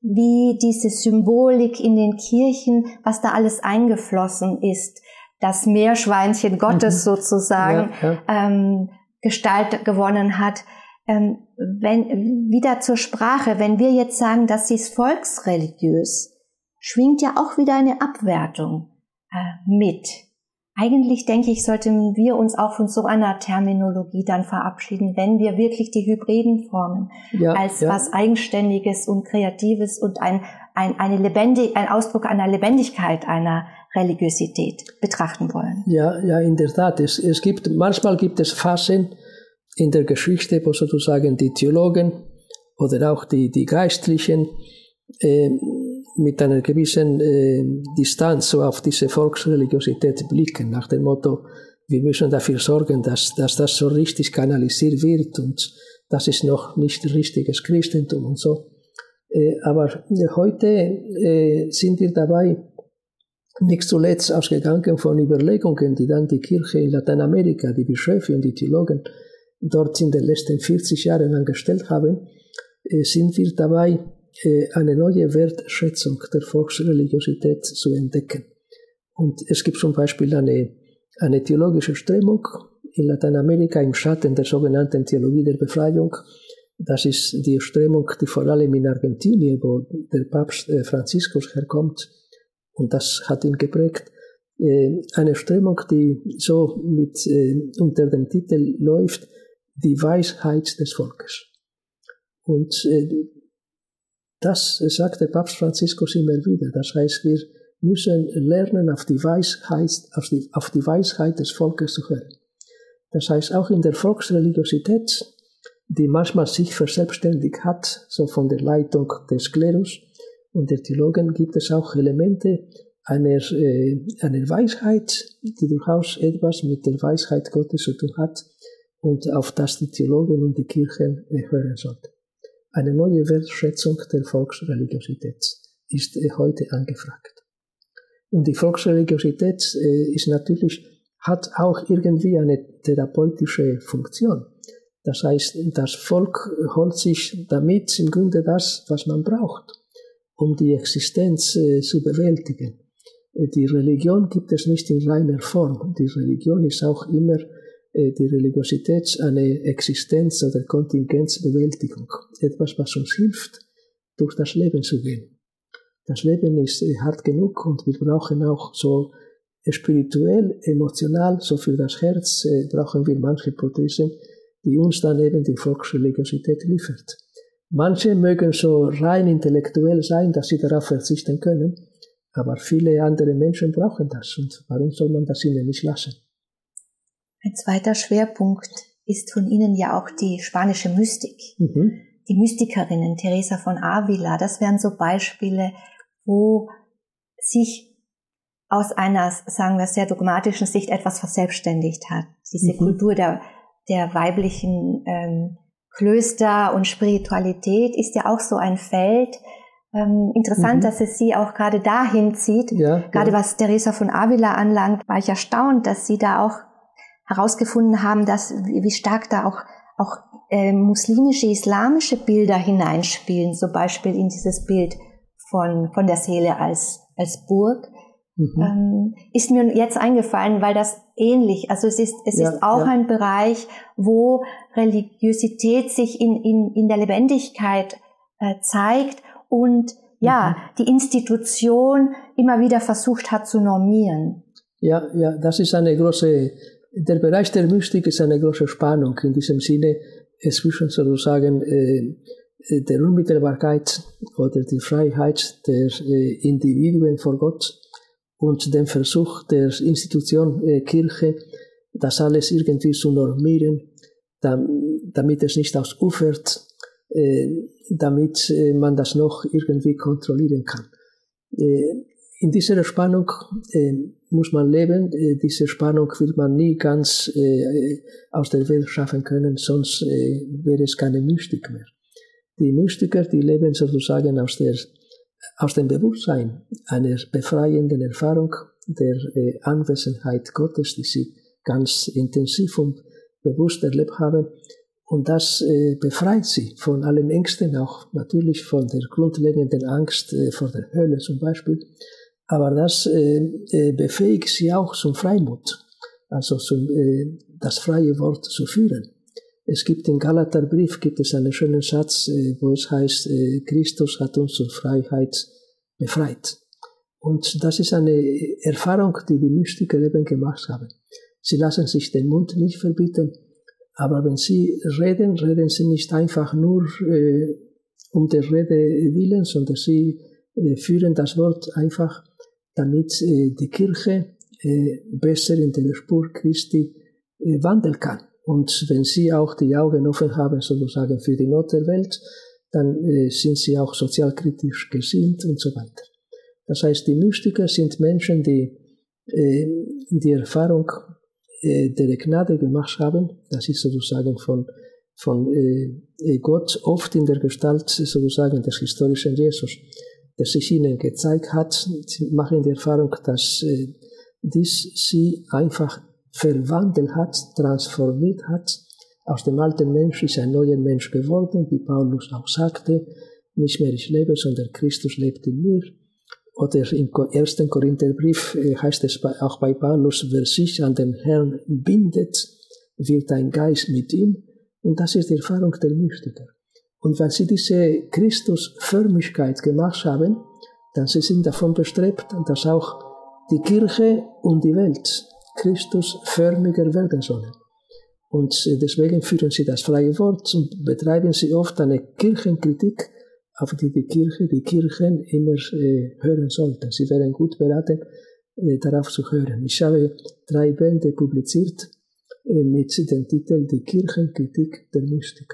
wie diese Symbolik in den Kirchen, was da alles eingeflossen ist, das Meerschweinchen Gottes mhm. sozusagen ja, ja. Ähm, Gestalt gewonnen hat. Ähm, wenn, wieder zur Sprache, wenn wir jetzt sagen, das ist volksreligiös, schwingt ja auch wieder eine Abwertung äh, mit. Eigentlich, denke ich, sollten wir uns auch von so einer Terminologie dann verabschieden, wenn wir wirklich die hybriden Formen ja, als ja. was Eigenständiges und Kreatives und ein, ein, eine lebendig, ein Ausdruck einer Lebendigkeit einer Religiosität betrachten wollen. Ja, ja, in der Tat. Es, es gibt, manchmal gibt es Phasen in der Geschichte, wo sozusagen die Theologen oder auch die, die Geistlichen äh, mit einer gewissen äh, Distanz so auf diese Volksreligiosität blicken, nach dem Motto, wir müssen dafür sorgen, dass, dass das so richtig kanalisiert wird und das ist noch nicht richtiges Christentum und so. Äh, aber heute äh, sind wir dabei, nicht zuletzt ausgegangen von Überlegungen, die dann die Kirche in Lateinamerika, die Bischöfe und die Theologen dort in den letzten vierzig Jahren angestellt haben, sind wir dabei, eine neue Wertschätzung der Volksreligiosität zu entdecken. Und es gibt zum Beispiel eine, eine theologische Strömung in Lateinamerika im Schatten der sogenannten Theologie der Befreiung. Das ist die Strömung, die vor allem in Argentinien, wo der Papst Franziskus herkommt, und das hat ihn geprägt, eine Strömung, die so mit, unter dem Titel läuft, die Weisheit des Volkes. Und äh, das sagt der Papst Franziskus immer wieder. Das heißt, wir müssen lernen, auf die Weisheit, auf die, auf die Weisheit des Volkes zu hören. Das heißt, auch in der Volksreligiosität, die manchmal sich verselbstständigt hat, so von der Leitung des Klerus und der Theologen, gibt es auch Elemente einer, äh, einer Weisheit, die durchaus etwas mit der Weisheit Gottes zu tun hat und auf das die Theologen und die Kirchen äh, hören sollten. Eine neue Wertschätzung der Volksreligiosität ist äh, heute angefragt. Und die Volksreligiosität äh, ist natürlich, hat auch irgendwie eine therapeutische Funktion. Das heißt, das Volk holt sich damit im Grunde das, was man braucht, um die Existenz äh, zu bewältigen. Die Religion gibt es nicht in reiner Form. Die Religion ist auch immer äh, die Religiosität eine Existenz- oder Kontingenzbewältigung. Etwas, was uns hilft, durch das Leben zu gehen. Das Leben ist äh, hart genug und wir brauchen auch so spirituell, emotional, so für das Herz, äh, brauchen wir manche Prothesen, die uns dann eben die Volksreligiosität liefert. Manche mögen so rein intellektuell sein, dass sie darauf verzichten können, aber viele andere Menschen brauchen das. Und warum soll man das ihnen nicht lassen? Ein zweiter Schwerpunkt ist von Ihnen ja auch die spanische Mystik. Mhm. Die Mystikerinnen, Teresa von Avila, das wären so Beispiele, wo sich aus einer, sagen wir, sehr dogmatischen Sicht etwas verselbstständigt hat. Diese mhm. Kultur der, der weiblichen ähm, Klöster und Spiritualität ist ja auch so ein Feld. Ähm, interessant, mhm. dass es Sie auch gerade dahin zieht. Ja, gerade ja. Was Teresa von Avila anlangt, war ich erstaunt, dass Sie da auch herausgefunden haben, dass wie stark da auch auch äh, muslimische, islamische Bilder hineinspielen. Zum Beispiel in dieses Bild von von der Seele als als Burg. Mhm. Ähm, ist mir jetzt eingefallen, weil das ähnlich, also es ist es ja, ist auch ja. ein Bereich, wo Religiosität sich in in in der Lebendigkeit äh, zeigt und ja, mhm. die Institution immer wieder versucht hat zu normieren. Ja, ja, das ist eine große, der Bereich der Mystik ist eine große Spannung in diesem Sinne zwischen sozusagen äh, der Unmittelbarkeit oder die Freiheit der äh, Individuen vor Gott und dem Versuch der Institution äh, Kirche, das alles irgendwie zu normieren, damit es nicht ausufert, äh, damit äh, man das noch irgendwie kontrollieren kann. Äh, in dieser Spannung äh, muss man leben. Äh, diese Spannung wird man nie ganz äh, aus der Welt schaffen können, sonst äh, wäre es keine Mystik mehr. Die Mystiker, die leben sozusagen aus, der, aus dem Bewusstsein einer befreienden Erfahrung der äh, Anwesenheit Gottes, die sie ganz intensiv und bewusst erlebt haben. Und das äh, befreit sie von allen Ängsten, auch natürlich von der grundlegenden Angst äh, vor der Hölle zum Beispiel. Aber das äh, äh, befähigt sie auch zum Freimut, also zum, äh, das freie Wort zu führen. Es gibt im Galaterbrief gibt es einen schönen Satz, äh, wo es heißt, äh, Christus hat uns zur Freiheit befreit. Und das ist eine Erfahrung, die die Mystiker eben gemacht haben. Sie lassen sich den Mund nicht verbieten, aber wenn sie reden, reden sie nicht einfach nur äh, um der Rede willen, sondern sie äh, führen das Wort einfach, damit äh, die Kirche äh, besser in der Spur Christi äh, wandeln kann. Und wenn sie auch die Augen offen haben, sozusagen für die Not der Welt, dann äh, sind sie auch sozialkritisch gesinnt und so weiter. Das heißt, die Mystiker sind Menschen, die äh, die Erfahrung der Gnade gemacht haben, das ist sozusagen von, von äh, Gott oft in der Gestalt sozusagen des historischen Jesus, der sich ihnen gezeigt hat. Sie machen die Erfahrung, dass äh, dies sie einfach verwandelt hat, transformiert hat. Aus dem alten Mensch ist ein neuer Mensch geworden, wie Paulus auch sagte, nicht mehr ich lebe, sondern Christus lebt in mir. Oder im ersten Korintherbrief heißt es auch bei Paulus, wer sich an den Herrn bindet, wird ein Geist mit ihm. Und das ist die Erfahrung der Mystiker. Und wenn sie diese Christusförmigkeit gemacht haben, dann sie sind davon bestrebt, dass auch die Kirche und die Welt Christusförmiger werden sollen. Und deswegen führen sie das freie Wort und betreiben sie oft eine Kirchenkritik, auf die die Kirche, die Kirchen immer äh, hören sollten. Sie wären gut beraten, äh, darauf zu hören. Ich habe drei Bände publiziert äh, mit dem Titel Die Kirchenkritik der Mystiker.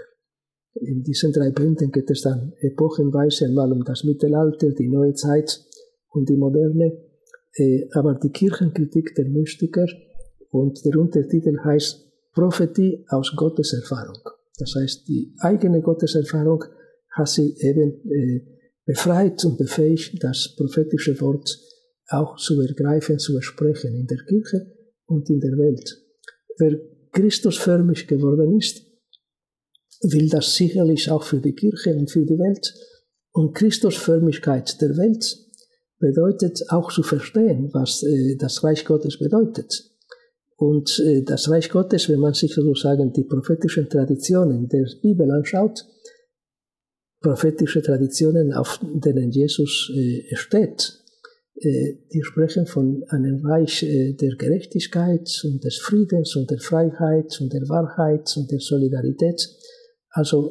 In diesen drei Bänden geht es dann epochenweise einmal um das Mittelalter, die Neue Zeit und die Moderne. Äh, aber die Kirchenkritik der Mystiker und der Untertitel heißt Prophetie aus Gotteserfahrung. Das heißt, die eigene Gotteserfahrung hat sie eben äh, befreit und befähigt, das prophetische Wort auch zu ergreifen, zu sprechen in der Kirche und in der Welt. Wer Christusförmig geworden ist, will das sicherlich auch für die Kirche und für die Welt. Und Christusförmigkeit der Welt bedeutet auch zu verstehen, was äh, das Reich Gottes bedeutet. Und äh, das Reich Gottes, wenn man sich sozusagen die prophetischen Traditionen der Bibel anschaut, prophetische Traditionen, auf denen Jesus äh, steht, äh, die sprechen von einem Reich äh, der Gerechtigkeit und des Friedens und der Freiheit und der Wahrheit und der Solidarität. Also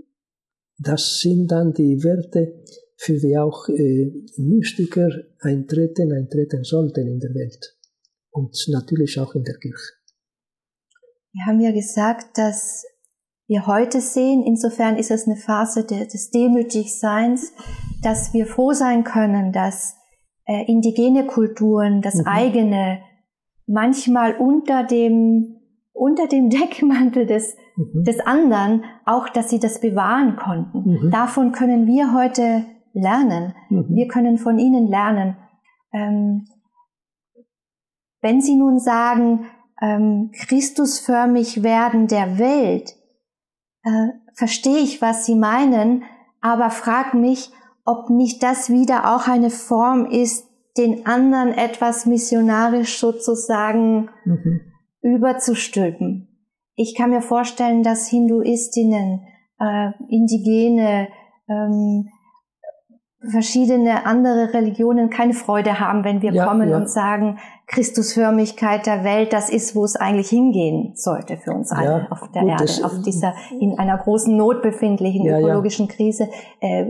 das sind dann die Werte, für die auch äh, Mystiker eintreten, eintreten sollten in der Welt und natürlich auch in der Kirche. Wir haben ja gesagt, dass wir heute sehen, insofern ist es eine Phase des Demütigseins, dass wir froh sein können, dass äh, indigene Kulturen, das mhm. eigene, manchmal unter dem, unter dem Deckmantel des, mhm. des anderen, auch, dass sie das bewahren konnten. Mhm. Davon können wir heute lernen. Mhm. Wir können von ihnen lernen. Ähm, wenn Sie nun sagen, ähm, Christusförmig werden der Welt, äh, verstehe ich, was Sie meinen, aber frag mich, ob nicht das wieder auch eine Form ist, den anderen etwas missionarisch sozusagen mhm. überzustülpen. Ich kann mir vorstellen, dass Hinduistinnen, äh, Indigene, ähm, verschiedene andere Religionen keine Freude haben, wenn wir ja, kommen ja. und sagen, Christusförmigkeit der Welt, das ist, wo es eigentlich hingehen sollte für uns alle ja, auf der gut, Erde, auf dieser in einer großen Not befindlichen ja, ökologischen ja. Krise, äh,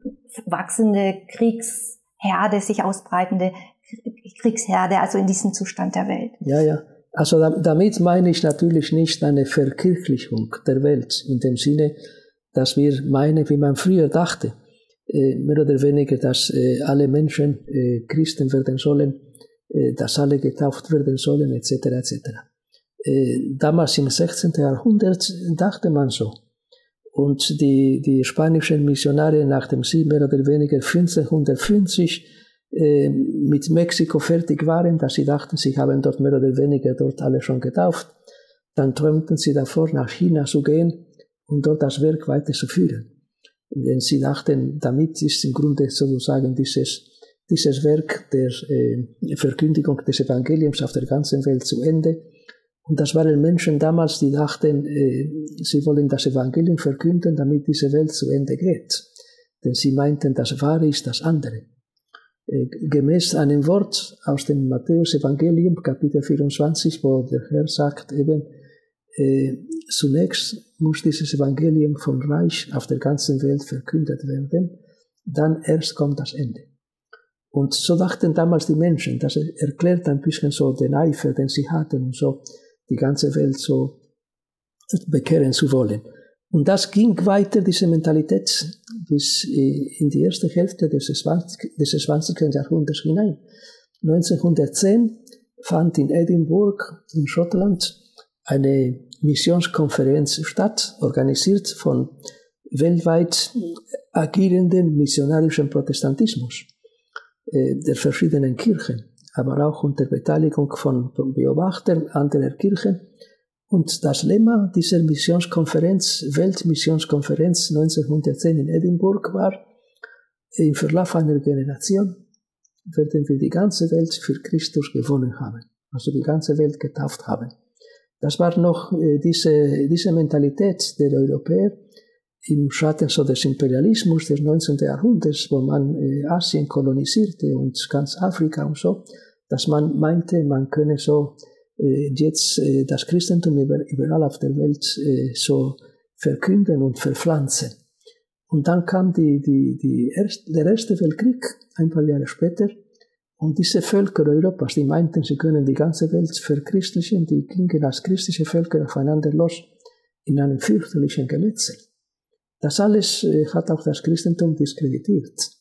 wachsende Kriegsherde, sich ausbreitende Kriegsherde, also in diesem Zustand der Welt. Ja, ja. Also damit meine ich natürlich nicht eine Verkirchlichung der Welt, in dem Sinne, dass wir meinen, wie man früher dachte, äh, mehr oder weniger, dass äh, alle Menschen äh, Christen werden sollen, äh, dass alle getauft werden sollen, et cetera et cetera. Äh, damals im sechzehnten Jahrhundert dachte man so. Und die, die spanischen Missionare, nachdem sie mehr oder weniger fünfzehnhundertfünfzig äh, mit Mexiko fertig waren, dass sie dachten, sie haben dort mehr oder weniger dort alle schon getauft, dann träumten sie davor, nach China zu gehen und dort das Werk weiterzuführen. Denn sie dachten, damit ist im Grunde sozusagen dieses, dieses Werk der äh, Verkündigung des Evangeliums auf der ganzen Welt zu Ende. Und das waren Menschen damals, die dachten, äh, sie wollen das Evangelium verkünden, damit diese Welt zu Ende geht. Denn sie meinten, das Wahre ist das andere. Äh, gemäß einem Wort aus dem Matthäus-Evangelium, Kapitel vierundzwanzig, wo der Herr sagt eben, äh, zunächst muss dieses Evangelium vom Reich auf der ganzen Welt verkündet werden, dann erst kommt das Ende. Und so dachten damals die Menschen, das erklärt ein bisschen so den Eifer, den sie hatten, und so die ganze Welt so bekehren zu wollen. Und das ging weiter, diese Mentalität, bis in die erste Hälfte des zwanzigsten Jahrhunderts hinein. neunzehnhundertzehn fand in Edinburgh in Schottland eine Missionskonferenz statt, organisiert von weltweit agierenden missionarischen Protestantismus der verschiedenen Kirchen, aber auch unter Beteiligung von Beobachtern anderer Kirchen. Und das Lemma dieser Missionskonferenz, Weltmissionskonferenz neunzehnhundertzehn in Edinburgh war, im Verlauf einer Generation werden wir die ganze Welt für Christus gewonnen haben, also die ganze Welt getauft haben. Das war noch äh, diese, diese Mentalität der Europäer im Schatten so des Imperialismus des neunzehnten Jahrhunderts, wo man äh, Asien kolonisierte und ganz Afrika und so, dass man meinte, man könne so äh, jetzt äh, das Christentum über, überall auf der Welt äh, so verkünden und verpflanzen. Und dann kam die, die, die erst, der Erste Weltkrieg, ein paar Jahre später, und diese Völker Europas, die meinten, sie können die ganze Welt verchristlichen, die gingen als christliche Völker aufeinander los in einem fürchterlichen Gemetzel. Das alles äh, hat auch das Christentum diskreditiert.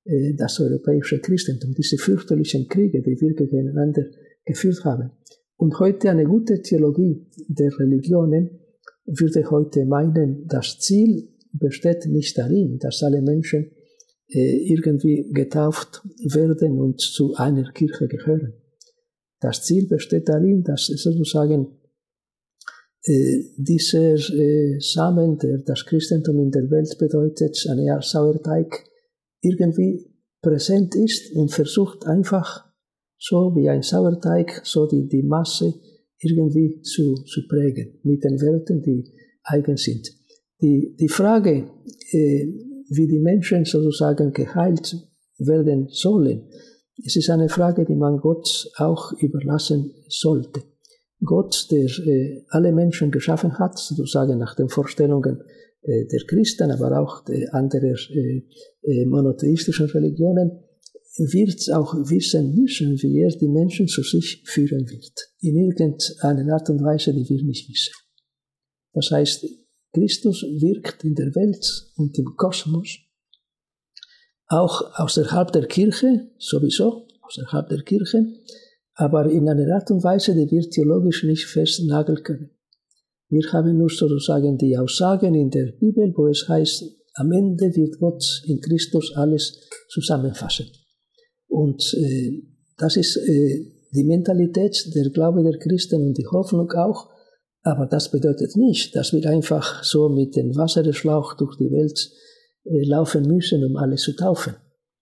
äh, das europäische Christentum, diese fürchterlichen Kriege, die wir gegeneinander geführt haben. Und heute eine gute Theologie der Religionen würde heute meinen, das Ziel besteht nicht darin, dass alle Menschen äh, irgendwie getauft werden und zu einer Kirche gehören. Das Ziel besteht darin, dass sozusagen äh, dieser äh, Samen, der das Christentum in der Welt bedeutet, eine Art Sauerteig, irgendwie präsent ist und versucht einfach so wie ein Sauerteig, so die, die Masse irgendwie zu, zu prägen, mit den Werten, die eigen sind. Die, die Frage, äh, wie die Menschen sozusagen geheilt werden sollen, es ist eine Frage, die man Gott auch überlassen sollte. Gott, der äh, alle Menschen geschaffen hat, sozusagen nach den Vorstellungen äh, der Christen, aber auch der anderer äh, äh, monotheistischen Religionen, wird auch wissen müssen, wie er die Menschen zu sich führen wird. In irgendeiner Art und Weise, die wir nicht wissen. Das heißt, Christus wirkt in der Welt und im Kosmos, auch außerhalb der Kirche, sowieso, außerhalb der Kirche, aber in einer Art und Weise, die wir theologisch nicht festnageln können. Wir haben nur sozusagen die Aussagen in der Bibel, wo es heißt, am Ende wird Gott in Christus alles zusammenfassen. Und äh, das ist äh, die Mentalität, der Glaube der Christen und die Hoffnung auch. Aber das bedeutet nicht, dass wir einfach so mit dem Wasserschlauch durch die Welt äh, laufen müssen, um alle zu taufen.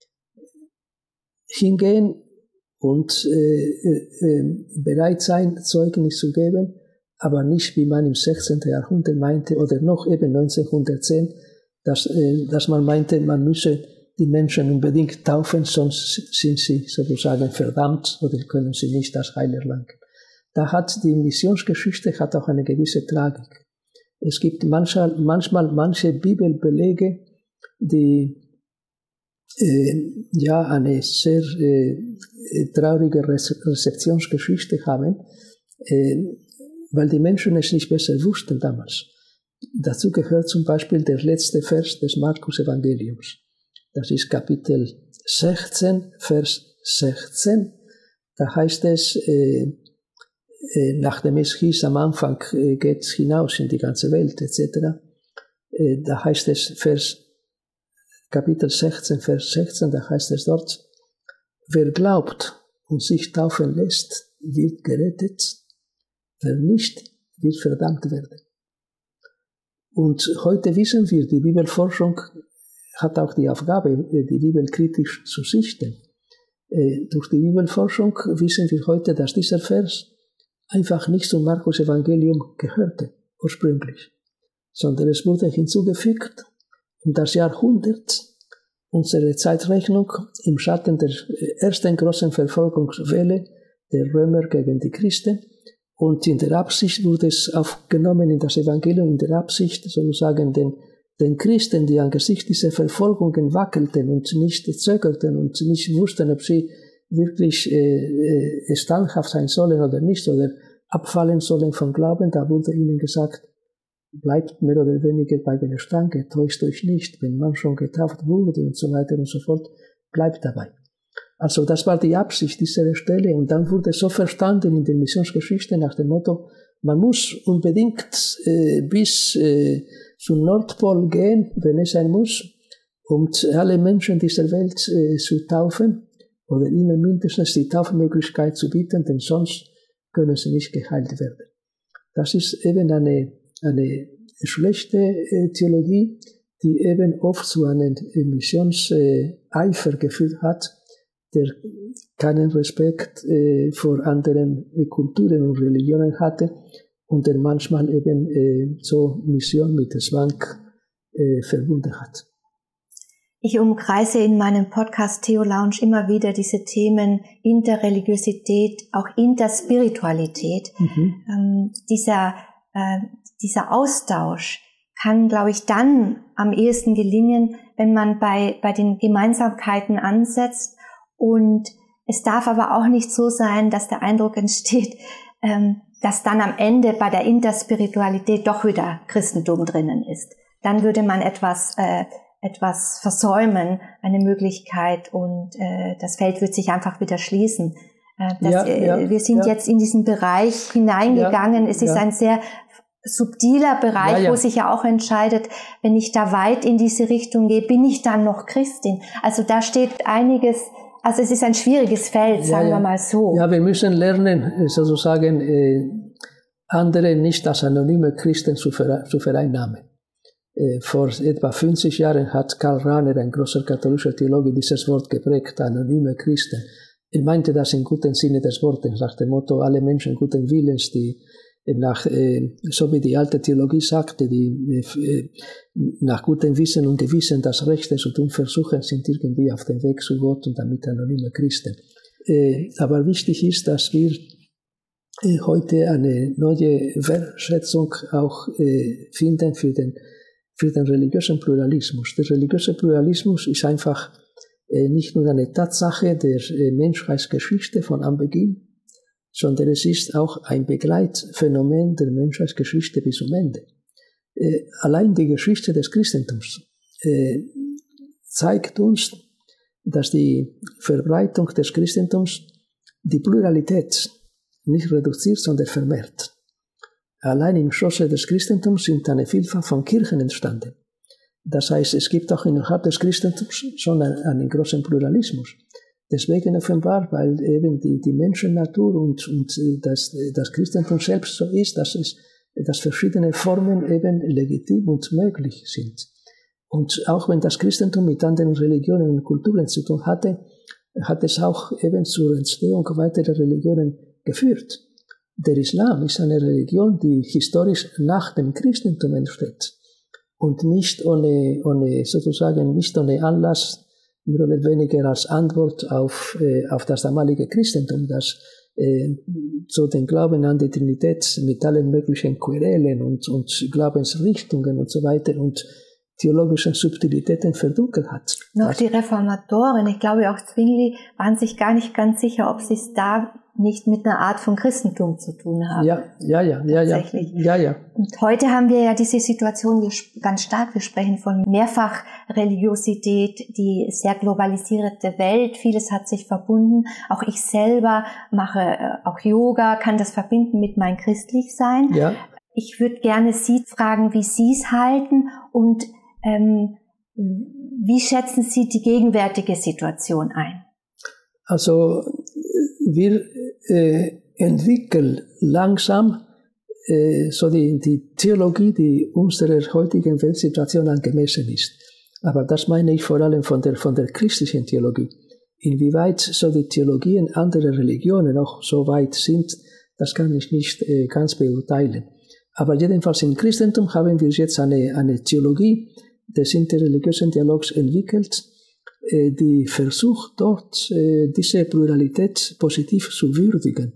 Hingehen und äh, äh, bereit sein, Zeugnis zu geben, aber nicht, wie man im sechzehnten Jahrhundert meinte, oder noch eben neunzehnhundertzehn, dass, äh, dass man meinte, man müsse die Menschen unbedingt taufen, sonst sind sie sozusagen verdammt oder können sie nicht das Heil erlangen. Da hat die Missionsgeschichte hat auch eine gewisse Tragik. Es gibt manchmal, manchmal manche Bibelbelege, die äh, ja eine sehr äh, traurige Rezeptionsgeschichte haben, äh, weil die Menschen es nicht besser wussten damals. Dazu gehört zum Beispiel der letzte Vers des Markus-Evangeliums. Das ist Kapitel sechzehn, Vers sechzehn. Da heißt es, äh, äh, nachdem es hieß, am Anfang äh, geht hinaus in die ganze Welt, et cetera. Äh, da heißt es, Vers, Kapitel sechzehn, Vers sechzehn, da heißt es dort, wer glaubt und sich taufen lässt, wird gerettet, wer nicht, wird verdammt werden. Und heute wissen wir, die Bibelforschung hat auch die Aufgabe, die Bibel kritisch zu sichten. Durch die Bibelforschung wissen wir heute, dass dieser Vers einfach nicht zum Markus-Evangelium gehörte, ursprünglich, sondern es wurde hinzugefügt, um das Jahrhundert, unsere Zeitrechnung im Schatten der ersten großen Verfolgungswelle der Römer gegen die Christen, und in der Absicht wurde es aufgenommen in das Evangelium, in der Absicht sozusagen den Den Christen, die angesichts dieser Verfolgungen wackelten und nicht zögerten und nicht wussten, ob sie wirklich äh, äh, standhaft sein sollen oder nicht, oder abfallen sollen vom Glauben, da wurde ihnen gesagt, bleibt mehr oder weniger bei der Stange, täuscht euch nicht, wenn man schon getauft wurde und so weiter und so fort, bleibt dabei. Also das war die Absicht dieser Stelle, und dann wurde so verstanden in der Missionsgeschichte nach dem Motto, man muss unbedingt äh, bis äh, zum Nordpol gehen, wenn es sein muss, um alle Menschen dieser Welt äh, zu taufen oder ihnen mindestens die Taufmöglichkeit zu bieten, denn sonst können sie nicht geheilt werden. Das ist eben eine, eine schlechte äh, Theologie, die eben oft zu einem Missionseifer äh, geführt hat, der keinen Respekt äh, vor anderen äh, Kulturen und Religionen hatte und der manchmal eben äh, so Mission mit Zwang äh, verbunden hat. Ich umkreise in meinem Podcast Theo Lounge immer wieder diese Themen Interreligiosität, auch Interspiritualität. Mhm. Ähm, dieser, äh, dieser Austausch kann, glaube ich, dann am ehesten gelingen, wenn man bei, bei den Gemeinsamkeiten ansetzt. Und es darf aber auch nicht so sein, dass der Eindruck entsteht, ähm, dass dann am Ende bei der Interspiritualität doch wieder Christentum drinnen ist. Dann würde man etwas äh, etwas versäumen, eine Möglichkeit, und äh, das Feld wird sich einfach wieder schließen. Äh, das, ja, ja, äh, wir sind ja. jetzt in diesen Bereich hineingegangen. Ja, es ist ja. ein sehr subtiler Bereich, ja, ja. wo sich ja auch entscheidet, wenn ich da weit in diese Richtung gehe, bin ich dann noch Christin? Also da steht einiges, also es ist ein schwieriges Feld, sagen ja, ja. wir mal so. Ja, wir müssen lernen, sozusagen, äh, andere nicht als anonyme Christen zu, ver zu vereinnahmen. Äh, vor etwa fünfzig Jahren hat Karl Rahner, ein großer katholischer Theologe, dieses Wort geprägt, anonyme Christen. Er meinte das im guten Sinne des Wortes, nach dem Motto, alle Menschen guten Willens, die nach, äh, so wie die alte Theologie sagte, die äh, nach gutem Wissen und Gewissen das Rechte zu tun versuchen, sind irgendwie auf dem Weg zu Gott und damit anonyme Christen. Äh, aber wichtig ist, dass wir äh, heute eine neue Wertschätzung auch äh, finden für den, für den religiösen Pluralismus. Der religiöse Pluralismus ist einfach äh, nicht nur eine Tatsache der äh, Menschheitsgeschichte von Anbeginn, sondern es ist auch ein Begleitphänomen der Menschheitsgeschichte bis zum Ende. Äh, allein die Geschichte des Christentums äh, zeigt uns, dass die Verbreitung des Christentums die Pluralität nicht reduziert, sondern vermehrt. Allein im Schoße des Christentums sind eine Vielfalt von Kirchen entstanden. Das heißt, es gibt auch innerhalb des Christentums schon einen, einen großen Pluralismus. Deswegen offenbar, weil eben die, die Menschennatur und, und das, das Christentum selbst so ist, dass es, dass verschiedene Formen eben legitim und möglich sind. Und auch wenn das Christentum mit anderen Religionen und Kulturen zu tun hatte, hat es auch eben zur Entstehung weiterer Religionen geführt. Der Islam ist eine Religion, die historisch nach dem Christentum entsteht und nicht ohne, ohne sozusagen nicht ohne Anlass, mehr oder weniger als Antwort auf, äh, auf das damalige Christentum, das äh, so den Glauben an die Trinität mit allen möglichen Querelen und, und Glaubensrichtungen und so weiter und theologischen Subtilitäten verdunkelt hat. Noch die Reformatoren, ich glaube auch Zwingli, waren sich gar nicht ganz sicher, ob sie es da nicht mit einer Art von Christentum zu tun haben. Ja, ja, ja, ja, ja, ja, ja. Und heute haben wir ja diese Situation ganz stark. Wir sprechen von Mehrfachreligiosität, die sehr globalisierte Welt. Vieles hat sich verbunden. Auch ich selber mache auch Yoga, kann das verbinden mit meinem Christlichsein. Ja. Ich würde gerne Sie fragen, wie Sie es halten und ähm, wie schätzen Sie die gegenwärtige Situation ein? Also wir äh, entwickeln langsam äh, so die, die Theologie, die unserer heutigen Weltsituation angemessen ist. Aber das meine ich vor allem von der, von der christlichen Theologie. Inwieweit so die Theologien anderer Religionen auch so weit sind, das kann ich nicht äh, ganz beurteilen. Aber jedenfalls im Christentum haben wir jetzt eine, eine Theologie des interreligiösen Dialogs entwickelt, die versucht dort, diese Pluralität positiv zu würdigen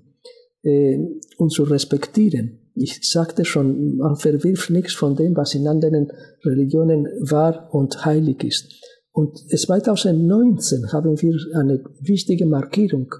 und zu respektieren. Ich sagte schon, man verwirft nichts von dem, was in anderen Religionen wahr und heilig ist. Und zweitausendneunzehn haben wir eine wichtige Markierung.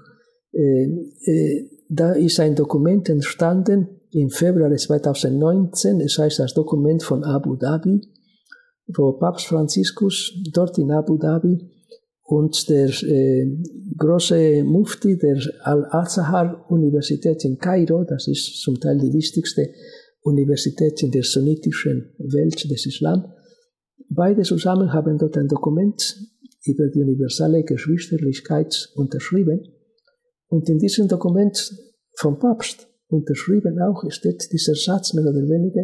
Da ist ein Dokument entstanden im Februar zweitausendneunzehn, es heißt das Dokument von Abu Dhabi, wo Papst Franziskus dort in Abu Dhabi und der äh, große Mufti der Al-Azhar-Universität in Kairo, das ist zum Teil die wichtigste Universität in der sunnitischen Welt des Islam, beide zusammen haben dort ein Dokument über die universelle Geschwisterlichkeit unterschrieben. Und in diesem Dokument vom Papst unterschrieben auch steht dieser Satz mehr oder weniger: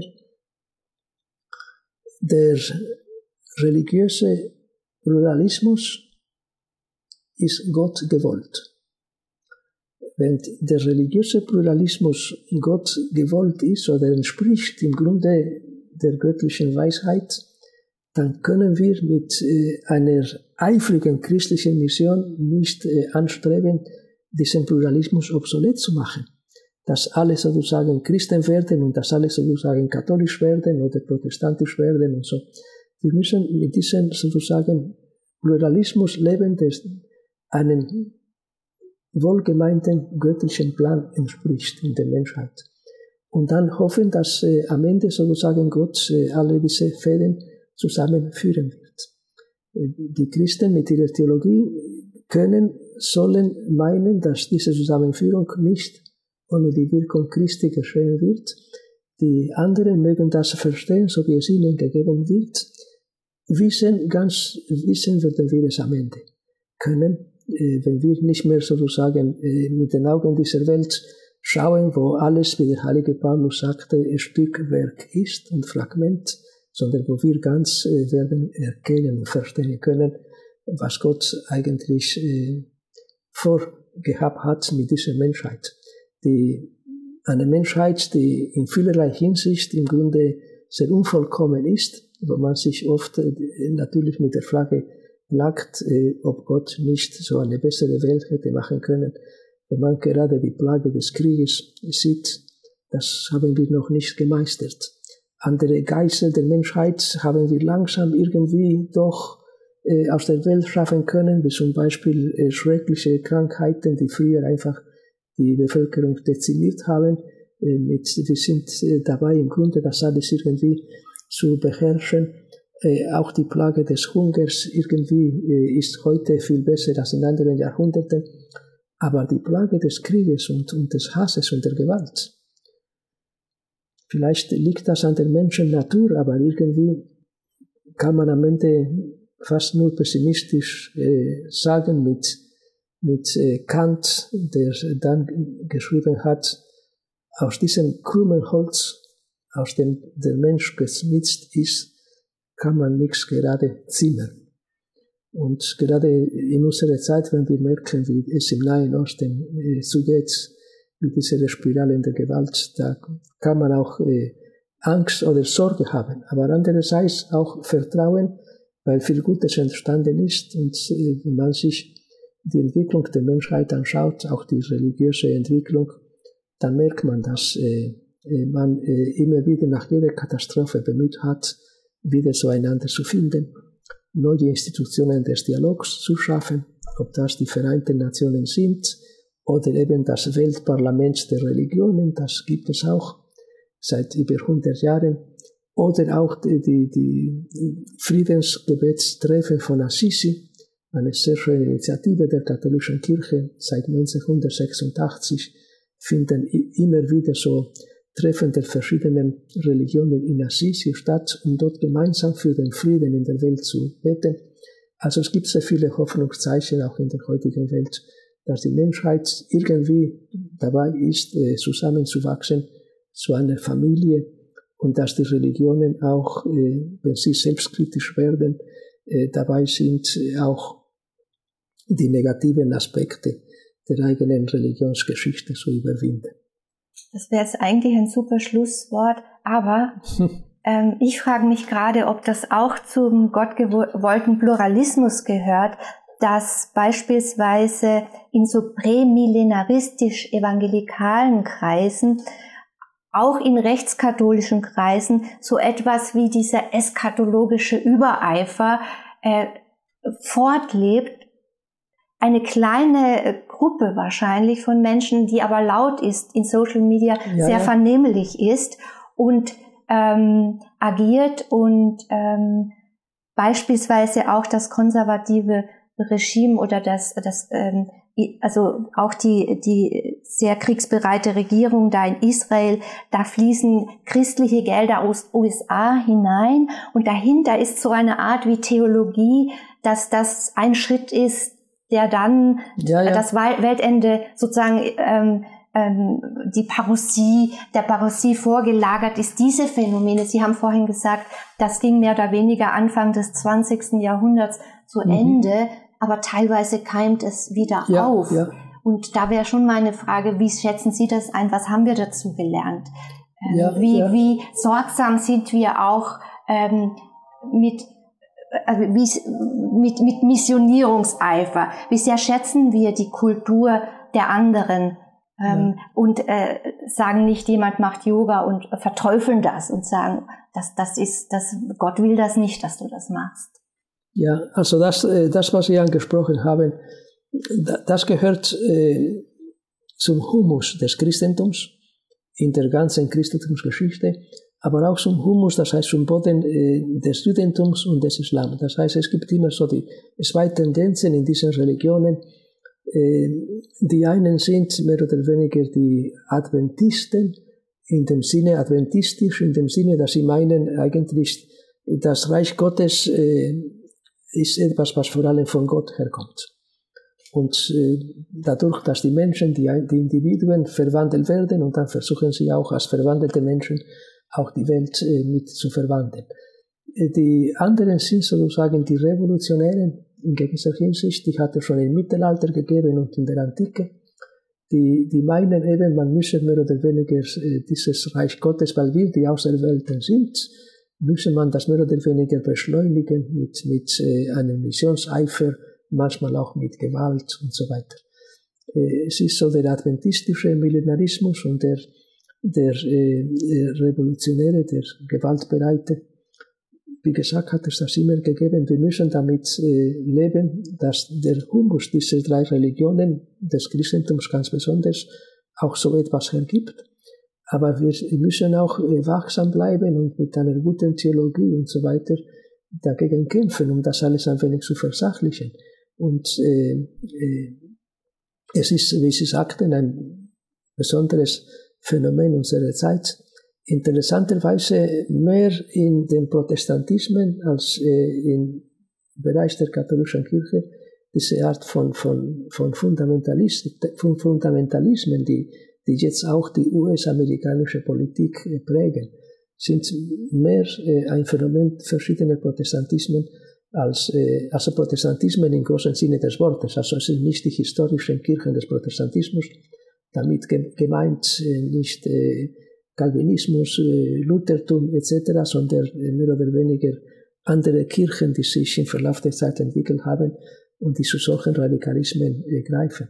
Der religiöse Pluralismus ist Gott gewollt. Wenn der religiöse Pluralismus Gott gewollt ist oder entspricht im Grunde der göttlichen Weisheit, dann können wir mit äh, einer eifrigen christlichen Mission nicht äh, anstreben, diesen Pluralismus obsolet zu machen. Dass alle sozusagen Christen werden und dass alle sozusagen katholisch werden oder protestantisch werden und so. Wir müssen mit diesem sozusagen Pluralismus leben, der einen wohlgemeinten göttlichen Plan entspricht in der Menschheit. Und dann hoffen, dass äh, am Ende sozusagen Gott äh, alle diese Fäden zusammenführen wird. Die Christen mit ihrer Theologie können, sollen meinen, dass diese Zusammenführung nicht ohne die Wirkung Christi geschehen wird. Die anderen mögen das verstehen, so wie es ihnen gegeben wird. Wissen, ganz wissen würden wir es am Ende können, wenn wir nicht mehr sozusagen mit den Augen dieser Welt schauen, wo alles, wie der heilige Paulus sagte, ein Stückwerk ist und Fragment, sondern wo wir ganz werden erkennen und verstehen können, was Gott eigentlich vorgehabt hat mit dieser Menschheit. Die, eine Menschheit, die in vielerlei Hinsicht im Grunde sehr unvollkommen ist, wo man sich oft natürlich mit der Frage plagt, ob Gott nicht so eine bessere Welt hätte machen können. Wenn man gerade die Plage des Krieges sieht, das haben wir noch nicht gemeistert. Andere Geißel der Menschheit haben wir langsam irgendwie doch äh, aus der Welt schaffen können, wie zum Beispiel äh, schreckliche Krankheiten, die früher einfach die Bevölkerung dezimiert haben. Äh, mit, wir sind äh, dabei im Grunde das alles irgendwie zu beherrschen. Äh, auch die Plage des Hungers irgendwie äh, ist heute viel besser als in anderen Jahrhunderten. Aber die Plage des Krieges und, und des Hasses und der Gewalt, vielleicht liegt das an der Menschennatur, aber irgendwie kann man am Ende fast nur pessimistisch äh, sagen mit, mit äh, Kant, der dann geschrieben hat, aus diesem krummen Holz, aus dem der Mensch geschnitzt ist, kann man nichts gerade zimmern. Und gerade in unserer Zeit, wenn wir merken, wie es im Nahen Osten äh, zugeht, mit dieser Spirale der Gewalt, da kann man auch äh, Angst oder Sorge haben. Aber andererseits auch Vertrauen, weil viel Gutes entstanden ist. Und äh, wenn man sich die Entwicklung der Menschheit anschaut, auch die religiöse Entwicklung, dann merkt man, dass äh, man äh, immer wieder nach jeder Katastrophe bemüht hat, wieder zueinander zu finden, neue Institutionen des Dialogs zu schaffen, ob das die Vereinten Nationen sind oder eben das Weltparlament der Religionen, das gibt es auch seit über hundert Jahren, oder auch die, die, die Friedensgebetstreffen von Assisi, eine sehr schöne Initiative der katholischen Kirche. Seit neunzehnhundertsechsundachtzig finden immer wieder so Treffen der verschiedenen Religionen in Assisi statt, um dort gemeinsam für den Frieden in der Welt zu beten. Also es gibt sehr viele Hoffnungszeichen auch in der heutigen Welt, dass die Menschheit irgendwie dabei ist, zusammenzuwachsen zu einer Familie und dass die Religionen auch, wenn sie selbstkritisch werden, dabei sind, auch die negativen Aspekte der eigenen Religionsgeschichte zu überwinden. Das wäre jetzt eigentlich ein super Schlusswort, aber ähm, ich frage mich gerade, ob das auch zum gottgewollten Pluralismus gehört, dass beispielsweise in so prämillenaristisch-evangelikalen Kreisen, auch in rechtskatholischen Kreisen, so etwas wie dieser eschatologische Übereifer äh, fortlebt. Eine kleine Gruppe wahrscheinlich von Menschen, die aber laut ist, in Social Media ja, sehr ja. vernehmlich ist und ähm, agiert und ähm, beispielsweise auch das konservative Regime oder das, das ähm, also auch die, die sehr kriegsbereite Regierung da in Israel, da fließen christliche Gelder aus U S A hinein und dahinter ist so eine Art wie Theologie, dass das ein Schritt ist, der dann ja, ja. das Weltende sozusagen ähm, ähm, die Parousie, der Parousie vorgelagert ist. Diese Phänomene, Sie haben vorhin gesagt, das ging mehr oder weniger Anfang des zwanzigsten Jahrhunderts zu mhm. Ende, aber teilweise keimt es wieder ja, auf. Ja. Und da wäre schon meine Frage, wie schätzen Sie das ein? Was haben wir dazu gelernt? Ähm, ja, wie, ja. wie sorgsam sind wir auch ähm, mit Also wie, mit, mit Missionierungseifer. Wie sehr schätzen wir die Kultur der anderen ähm, ja. und äh, sagen nicht, jemand macht Yoga und verteufeln das und sagen, das, das ist, das, Gott will das nicht, dass du das machst. Ja, also das, das was Sie angesprochen haben, das gehört äh, zum Humus des Christentums in der ganzen Christentumsgeschichte. aber auch zum Humus, das heißt zum Boden äh, des Judentums und des Islam. Das heißt, es gibt immer so die zwei Tendenzen in diesen Religionen. Äh, die einen sind mehr oder weniger die Adventisten, in dem Sinne adventistisch, in dem Sinne, dass sie meinen, eigentlich das Reich Gottes äh, ist etwas, was vor allem von Gott herkommt. Und äh, dadurch, dass die Menschen, die, die Individuen verwandelt werden, und dann versuchen sie auch als verwandelte Menschen auch die Welt äh, mit zu verwandeln. Die anderen sind sozusagen die Revolutionären in gewisser Hinsicht, die hat es schon im Mittelalter gegeben und in der Antike. Die, die meinen eben, man müsse mehr oder weniger äh, dieses Reich Gottes, weil wir die Auserwählten sind, müsse man das mehr oder weniger beschleunigen mit, mit äh, einem Missionseifer, manchmal auch mit Gewalt und so weiter. Äh, es ist so der adventistische Millenarismus und der, der äh, Revolutionäre, der Gewaltbereite. Wie gesagt, hat es das immer gegeben. Wir müssen damit äh, leben, dass der Humus dieser drei Religionen, des Christentums ganz besonders, auch so etwas hergibt. Aber wir müssen auch äh, wachsam bleiben und mit einer guten Theologie und so weiter dagegen kämpfen, um das alles ein wenig zu versachlichen. Und äh, äh, es ist, wie Sie sagten, ein besonderes Phänomen unserer Zeit. Interessanterweise mehr in den Protestantismen als äh, im Bereich der katholischen Kirche diese Art von, von, von, Fundamentalist, von Fundamentalismen, die, die jetzt auch die U S-amerikanische Politik äh, prägen, sind mehr äh, ein Phänomen verschiedener Protestantismen als äh, also Protestantismen im großen Sinne des Wortes. Also es sind nicht die historischen Kirchen des Protestantismus, damit gemeint äh, nicht äh, Calvinismus, Luthertum et cetera, sondern mehr oder weniger andere Kirchen, die sich im Verlauf der Zeit entwickelt haben und die zu solchen Radikalismen greifen.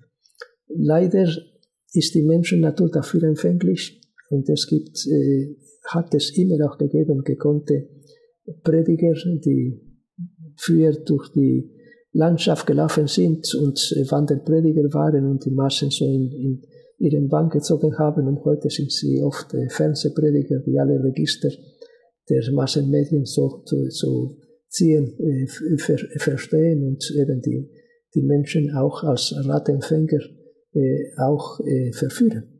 Leider ist die Menschennatur dafür empfänglich und es gibt, äh, hat es immer auch gegeben, gekonnte Prediger, die früher durch die Landschaft gelaufen sind und Wanderprediger waren und die Massen so in, in ihren Bann gezogen haben, und heute sind sie oft äh, Fernsehprediger, die alle Register der Massenmedien so zu, zu ziehen, äh, ver, verstehen und eben die, die Menschen auch als Ratempfänger äh, auch äh, verführen.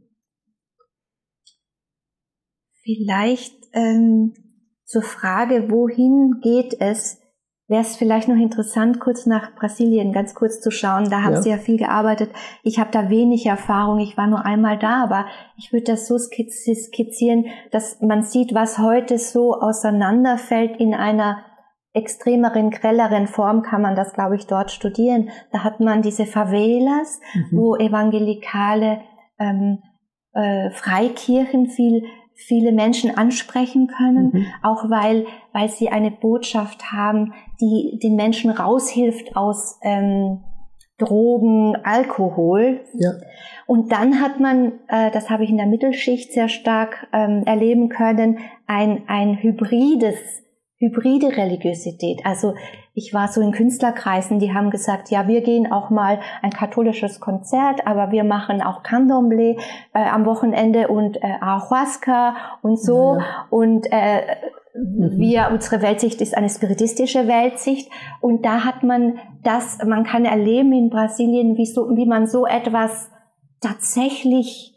Vielleicht ähm, zur Frage, wohin geht es, wäre es vielleicht noch interessant, kurz nach Brasilien ganz kurz zu schauen. Da haben ja. Sie ja viel gearbeitet. Ich habe da wenig Erfahrung. Ich war nur einmal da, aber ich würde das so skizzieren, dass man sieht, was heute so auseinanderfällt in einer extremeren, grelleren Form, kann man das, glaube ich, dort studieren. Da hat man diese Favelas, mhm. wo evangelikale ähm, äh, Freikirchen viel viele Menschen ansprechen können, mhm. auch weil weil sie eine Botschaft haben, die den Menschen raushilft aus ähm, Drogen, Alkohol. Ja. Und dann hat man, äh, das habe ich in der Mittelschicht sehr stark ähm, erleben können, ein ein hybrides hybride Religiosität. Also ich war so in Künstlerkreisen, die haben gesagt, ja, wir gehen auch mal ein katholisches Konzert, aber wir machen auch Candomblé äh, am Wochenende und äh, Ayahuasca und so. Ja. Und äh, mhm. wir, unsere Weltsicht ist eine spiritistische Weltsicht. Und da hat man das, man kann erleben in Brasilien, wie, so, wie man so etwas tatsächlich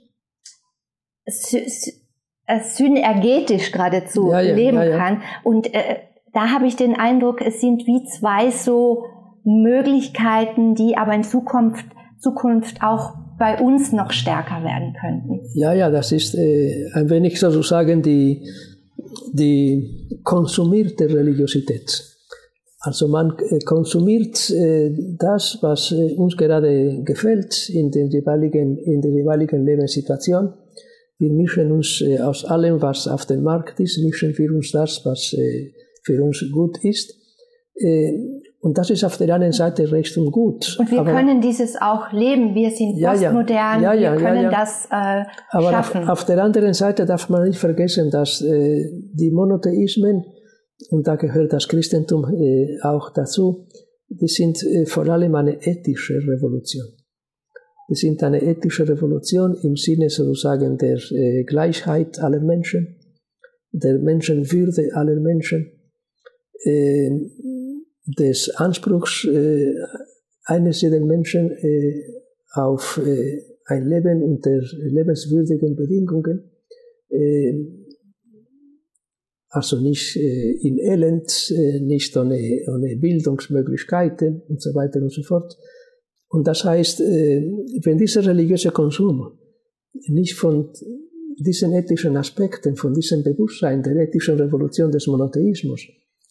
synergetisch geradezu ja, ja, leben ja, ja. kann. Und äh, da habe ich den Eindruck, es sind wie zwei so Möglichkeiten, die aber in Zukunft, Zukunft auch bei uns noch stärker werden könnten. Ja, ja, das ist äh, ein wenig sozusagen die, die konsumierte Religiosität. Also man äh, konsumiert äh, das, was äh, uns gerade gefällt in, den jeweiligen, in der jeweiligen Lebenssituation. Wir mischen uns äh, aus allem, was auf dem Markt ist, mischen wir uns das, was äh, für uns gut ist. Äh, und das ist auf der anderen Seite recht und gut. Und wir aber, können dieses auch leben. Wir sind ja, postmodern, ja, ja, wir können ja, ja. das äh, aber schaffen. Auf, auf der anderen Seite darf man nicht vergessen, dass äh, die Monotheismen, und da gehört das Christentum äh, auch dazu, die sind äh, vor allem eine ethische Revolution. Die sind eine ethische Revolution im Sinne sozusagen der äh, Gleichheit aller Menschen, der Menschenwürde aller Menschen, äh, des Anspruchs äh, eines jeden Menschen äh, auf äh, ein Leben unter lebenswürdigen Bedingungen, äh, also nicht äh, in Elend, äh, nicht ohne, ohne Bildungsmöglichkeiten und so weiter und so fort. Und das heißt, äh, wenn dieser religiöse Konsum nicht von diesen ethischen Aspekten, von diesem Bewusstsein der ethischen Revolution des Monotheismus,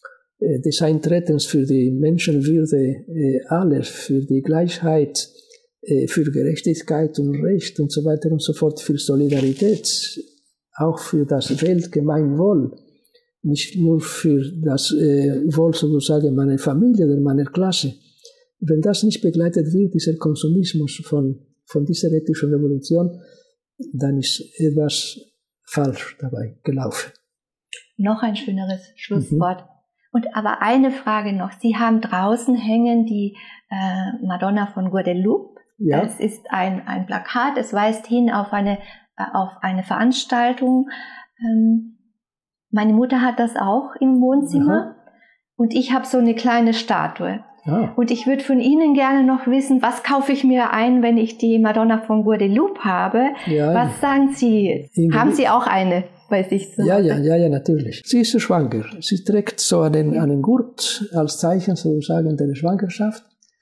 äh, des Eintretens für die Menschenwürde äh, aller, für die Gleichheit, äh, für Gerechtigkeit und Recht und so weiter und so fort, für Solidarität, auch für das Weltgemeinwohl, nicht nur für das äh, Wohl sozusagen meiner Familie oder meiner Klasse. Wenn das nicht begleitet wird, dieser Konsumismus von, von dieser ethischen Revolution, dann ist etwas falsch dabei gelaufen. Noch ein schöneres Schlusswort. Mhm. Und aber eine Frage noch. Sie haben draußen hängen die äh, Madonna von Guadalupe. Ja. Es ist ein, ein Plakat, es weist hin auf eine, äh, auf eine Veranstaltung. Ähm, meine Mutter hat das auch im Wohnzimmer. Aha. Und ich habe so eine kleine Statue. Ah. Und ich würde von Ihnen gerne noch wissen, was kaufe ich mir ein, wenn ich die Madonna von Guadalupe habe? Ja, was sagen Sie? Haben Sie auch eine bei sich zu Hause? Ja, ja, ja, ja, natürlich. Sie ist schwanger. Sie trägt so einen, ja. einen Gurt als Zeichen sozusagen der Schwangerschaft.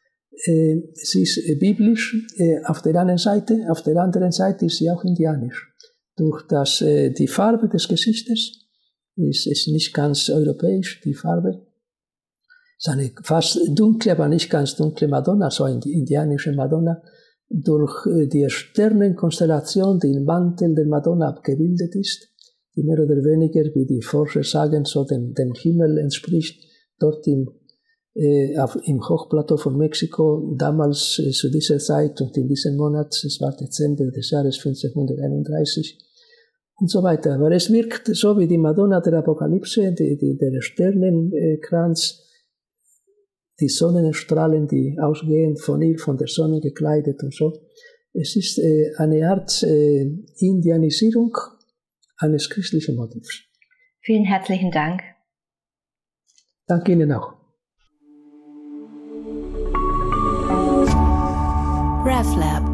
Äh, sie ist äh, biblisch äh, auf der einen Seite, auf der anderen Seite ist sie auch indianisch. Durch das, äh, die Farbe des Gesichtes ist, ist nicht ganz europäisch, die Farbe. Es ist eine fast dunkle, aber nicht ganz dunkle Madonna, so eine indianische Madonna, durch die Sternenkonstellation, die im Mantel der Madonna abgebildet ist, die mehr oder weniger, wie die Forscher sagen, so dem, dem Himmel entspricht, dort im, äh, auf, im Hochplateau von Mexiko, damals äh, zu dieser Zeit und in diesem Monat, es war Dezember des Jahres fünfzehnhunderteinunddreißig, und so weiter. Aber es wirkt so wie die Madonna der Apokalypse, die, die, der Sternenkranz, die Sonnenstrahlen, die ausgehen von ihr, von der Sonne gekleidet und so. Es ist äh, eine Art äh, Indianisierung eines christlichen Motivs. Vielen herzlichen Dank. Danke Ihnen auch. RefLab